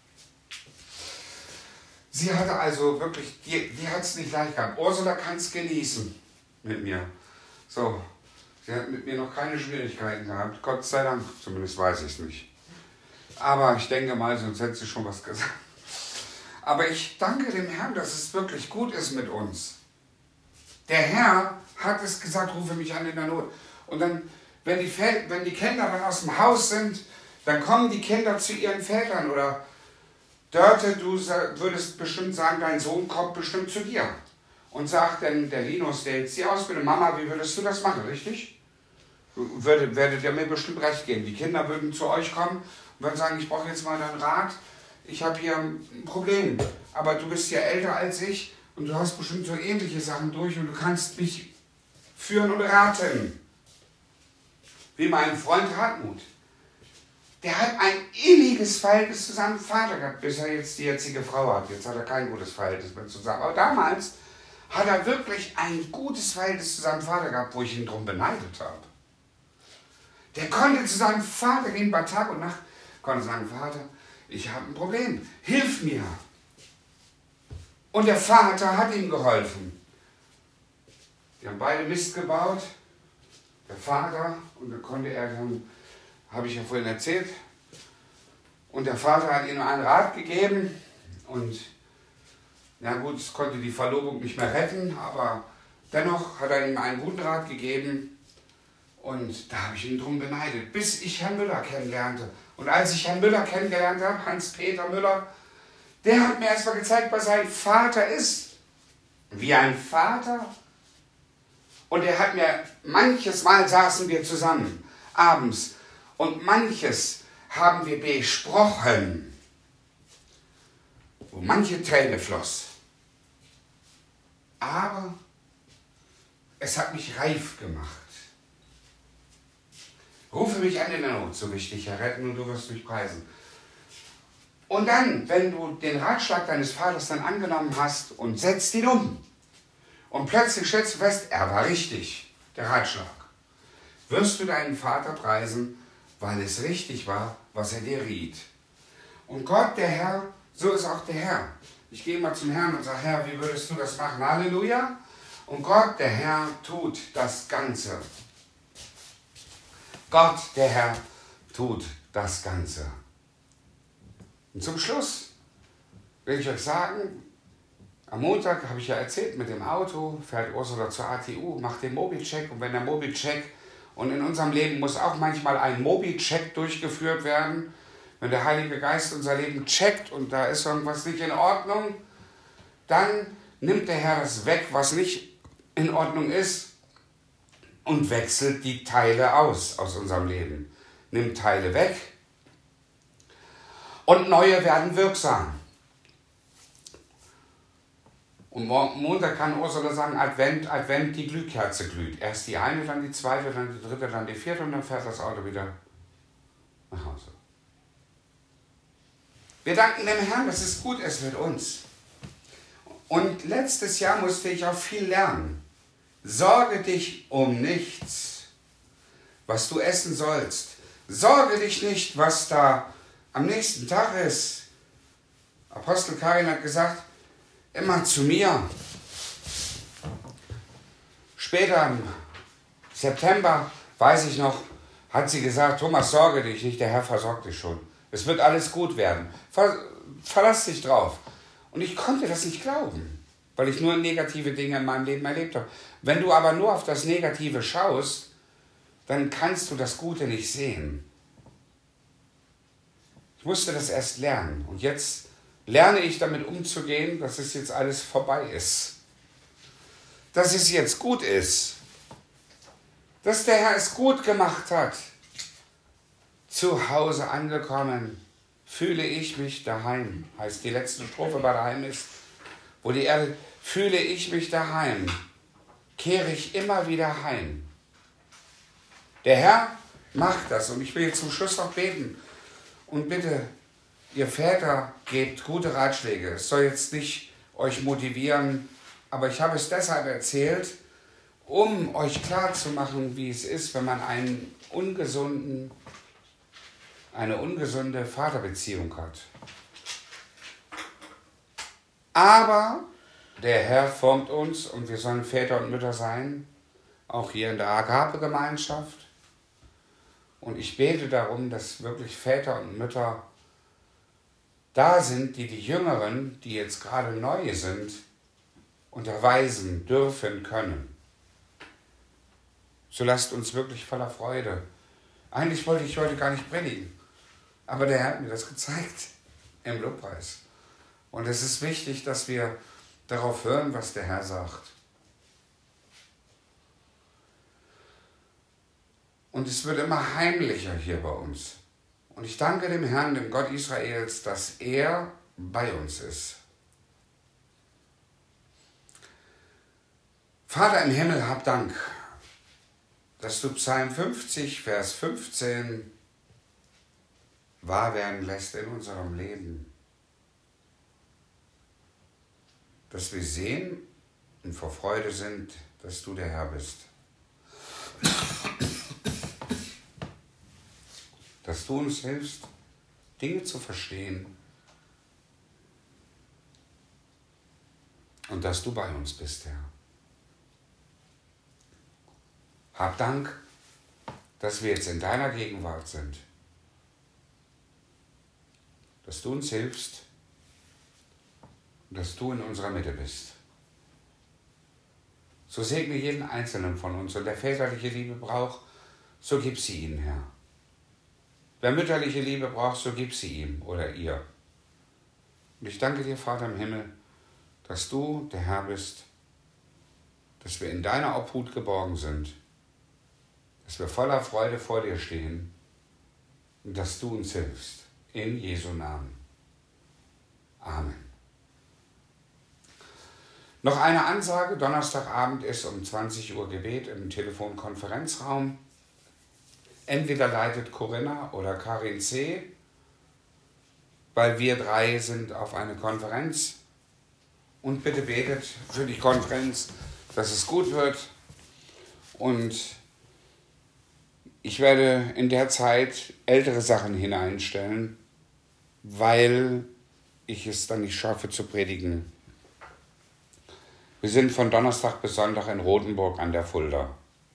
Sie hatte also wirklich, die, die hat es nicht leicht gehabt. Ursula kann es genießen mit mir. So, sie hat mit mir noch keine Schwierigkeiten gehabt. Gott sei Dank, zumindest weiß ich es nicht. Aber ich denke mal, sonst hätte sie schon was gesagt. Aber ich danke dem Herrn, dass es wirklich gut ist mit uns. Der Herr hat es gesagt, rufe mich an in der Not. Und dann, wenn die, wenn die Kinder dann aus dem Haus sind, dann kommen die Kinder zu ihren Vätern. Oder Dörte, du würdest bestimmt sagen, dein Sohn kommt bestimmt zu dir. Und sagt dann, der Linus, der jetzt die Ausbildung, Mama, wie würdest du das machen, richtig? Würde, werdet ihr mir bestimmt recht geben. Die Kinder würden zu euch kommen und würden sagen, ich brauche jetzt mal deinen Rat. Ich habe hier ein Problem, aber du bist ja älter als ich und du hast bestimmt so ähnliche Sachen durch und du kannst mich führen und raten. Wie mein Freund Hartmut. Der hat ein inniges Verhältnis zu seinem Vater gehabt, bis er jetzt die jetzige Frau hat. Jetzt hat er kein gutes Verhältnis mehr zusammen. Aber damals hat er wirklich ein gutes Verhältnis zu seinem Vater gehabt, wo ich ihn drum beneidet habe. Der konnte zu seinem Vater gehen bei Tag und Nacht, konnte sagen, Vater, ich habe ein Problem, hilf mir. Und der Vater hat ihm geholfen. Die haben beide Mist gebaut, der Vater, und dann konnte er dann, habe ich ja vorhin erzählt, und der Vater hat ihm einen Rat gegeben und na gut, es konnte die Verlobung nicht mehr retten, aber dennoch hat er ihm einen guten Rat gegeben und da habe ich ihn drum beneidet, bis ich Herrn Müller kennenlernte. Und als ich Herrn Müller kennengelernt habe, Hans-Peter Müller, der hat mir erstmal gezeigt, was ein Vater ist. Wie ein Vater. Und er hat mir, manches Mal saßen wir zusammen, abends, und manches haben wir besprochen, wo manche Träne floss. Aber es hat mich reif gemacht. Rufe mich an in der Not, so will ich dich erretten und du wirst mich preisen. Und dann, wenn du den Ratschlag deines Vaters dann angenommen hast und setzt ihn um und plötzlich stellst du fest, er war richtig, der Ratschlag, wirst du deinen Vater preisen, weil es richtig war, was er dir riet. Und Gott, der Herr, so ist auch der Herr. Ich gehe mal zum Herrn und sage, Herr, wie würdest du das machen? Halleluja. Und Gott, der Herr, tut das Ganze. Gott, der Herr, tut das Ganze. Und zum Schluss will ich euch sagen, am Montag habe ich ja erzählt, mit dem Auto fährt Ursula zur A T U, macht den Mobi-Check und wenn der Mobi-Check, und in unserem Leben muss auch manchmal ein Mobi-Check durchgeführt werden, wenn der Heilige Geist unser Leben checkt und da ist irgendwas nicht in Ordnung, dann nimmt der Herr das weg, was nicht in Ordnung ist, und wechselt die Teile aus aus unserem Leben. Nimmt Teile weg und neue werden wirksam. Und Montag kann Ursula sagen, Advent, Advent, die Glühkerze glüht. Erst die eine, dann die zweite, dann die dritte, dann die vierte und dann fährt das Auto wieder nach Hause. Wir danken dem Herrn, dass es gut ist mit uns. Und letztes Jahr musste ich auch viel lernen. Sorge dich um nichts, was du essen sollst. Sorge dich nicht, was da am nächsten Tag ist. Apostel Karin hat gesagt, immer zu mir. Später im September, weiß ich noch, hat sie gesagt, Thomas, sorge dich nicht, der Herr versorgt dich schon. Es wird alles gut werden. Ver, verlass dich drauf. Und ich konnte das nicht glauben, weil ich nur negative Dinge in meinem Leben erlebt habe. Wenn du aber nur auf das Negative schaust, dann kannst du das Gute nicht sehen. Ich musste das erst lernen und jetzt lerne ich damit umzugehen, dass es jetzt alles vorbei ist. Dass es jetzt gut ist. Dass der Herr es gut gemacht hat. Zu Hause angekommen, fühle ich mich daheim. Heißt die letzte Strophe bei daheim ist, wo die Erde, fühle ich mich daheim, kehre ich immer wieder heim. Der Herr macht das und ich will jetzt zum Schluss noch beten. Und bitte, ihr Väter, gebt gute Ratschläge. Es soll jetzt nicht euch motivieren, aber ich habe es deshalb erzählt, um euch klarzumachen, wie es ist, wenn man einen ungesunden, eine ungesunde Vaterbeziehung hat. Aber der Herr formt uns und wir sollen Väter und Mütter sein, auch hier in der Agape-Gemeinschaft. Und ich bete darum, dass wirklich Väter und Mütter da sind, die die Jüngeren, die jetzt gerade neu sind, unterweisen dürfen können. So lasst uns wirklich voller Freude. Eigentlich wollte ich heute gar nicht predigen, aber der Herr hat mir das gezeigt im Lobpreis. Und es ist wichtig, dass wir darauf hören, was der Herr sagt. Und es wird immer heimlicher hier bei uns. Und ich danke dem Herrn, dem Gott Israels, dass er bei uns ist. Vater im Himmel, hab Dank, dass du Psalm fünfzig, Vers fünfzehn wahr werden lässt in unserem Leben. Dass wir sehen und vor Freude sind, dass du der Herr bist. Dass du uns hilfst, Dinge zu verstehen und dass du bei uns bist, Herr. Hab Dank, dass wir jetzt in deiner Gegenwart sind, dass du uns hilfst und dass du in unserer Mitte bist. So segne jeden Einzelnen von uns und der väterliche Liebe braucht, so gib sie ihnen, Herr. Wer mütterliche Liebe braucht, so gib sie ihm oder ihr. Und ich danke dir, Vater im Himmel, dass du der Herr bist, dass wir in deiner Obhut geborgen sind, dass wir voller Freude vor dir stehen und dass du uns hilfst. In Jesu Namen. Amen. Noch eine Ansage, Donnerstagabend ist um zwanzig Uhr Gebet im Telefonkonferenzraum. Entweder leitet Corinna oder Karin C., weil wir drei sind auf eine Konferenz. Und bitte betet für die Konferenz, dass es gut wird. Und ich werde in der Zeit ältere Sachen hineinstellen, weil ich es dann nicht schaffe zu predigen. Wir sind von Donnerstag bis Sonntag in Rothenburg an der Fulda.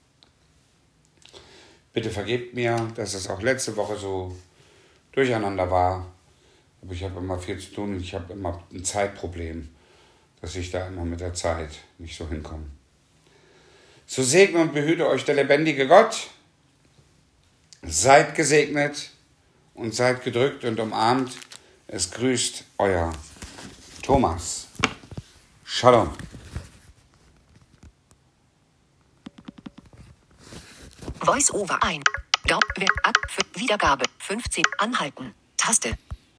Bitte vergebt mir, dass es auch letzte Woche so durcheinander war. Aber ich habe immer viel zu tun und ich habe immer ein Zeitproblem, dass ich da immer mit der Zeit nicht so hinkomme. So segne und behüte euch der lebendige Gott. Seid gesegnet und seid gedrückt und umarmt. Es grüßt euer Thomas. Shalom. Voice-over ein. Dopp, ab, Wiedergabe, fünfzehn, anhalten, Taste.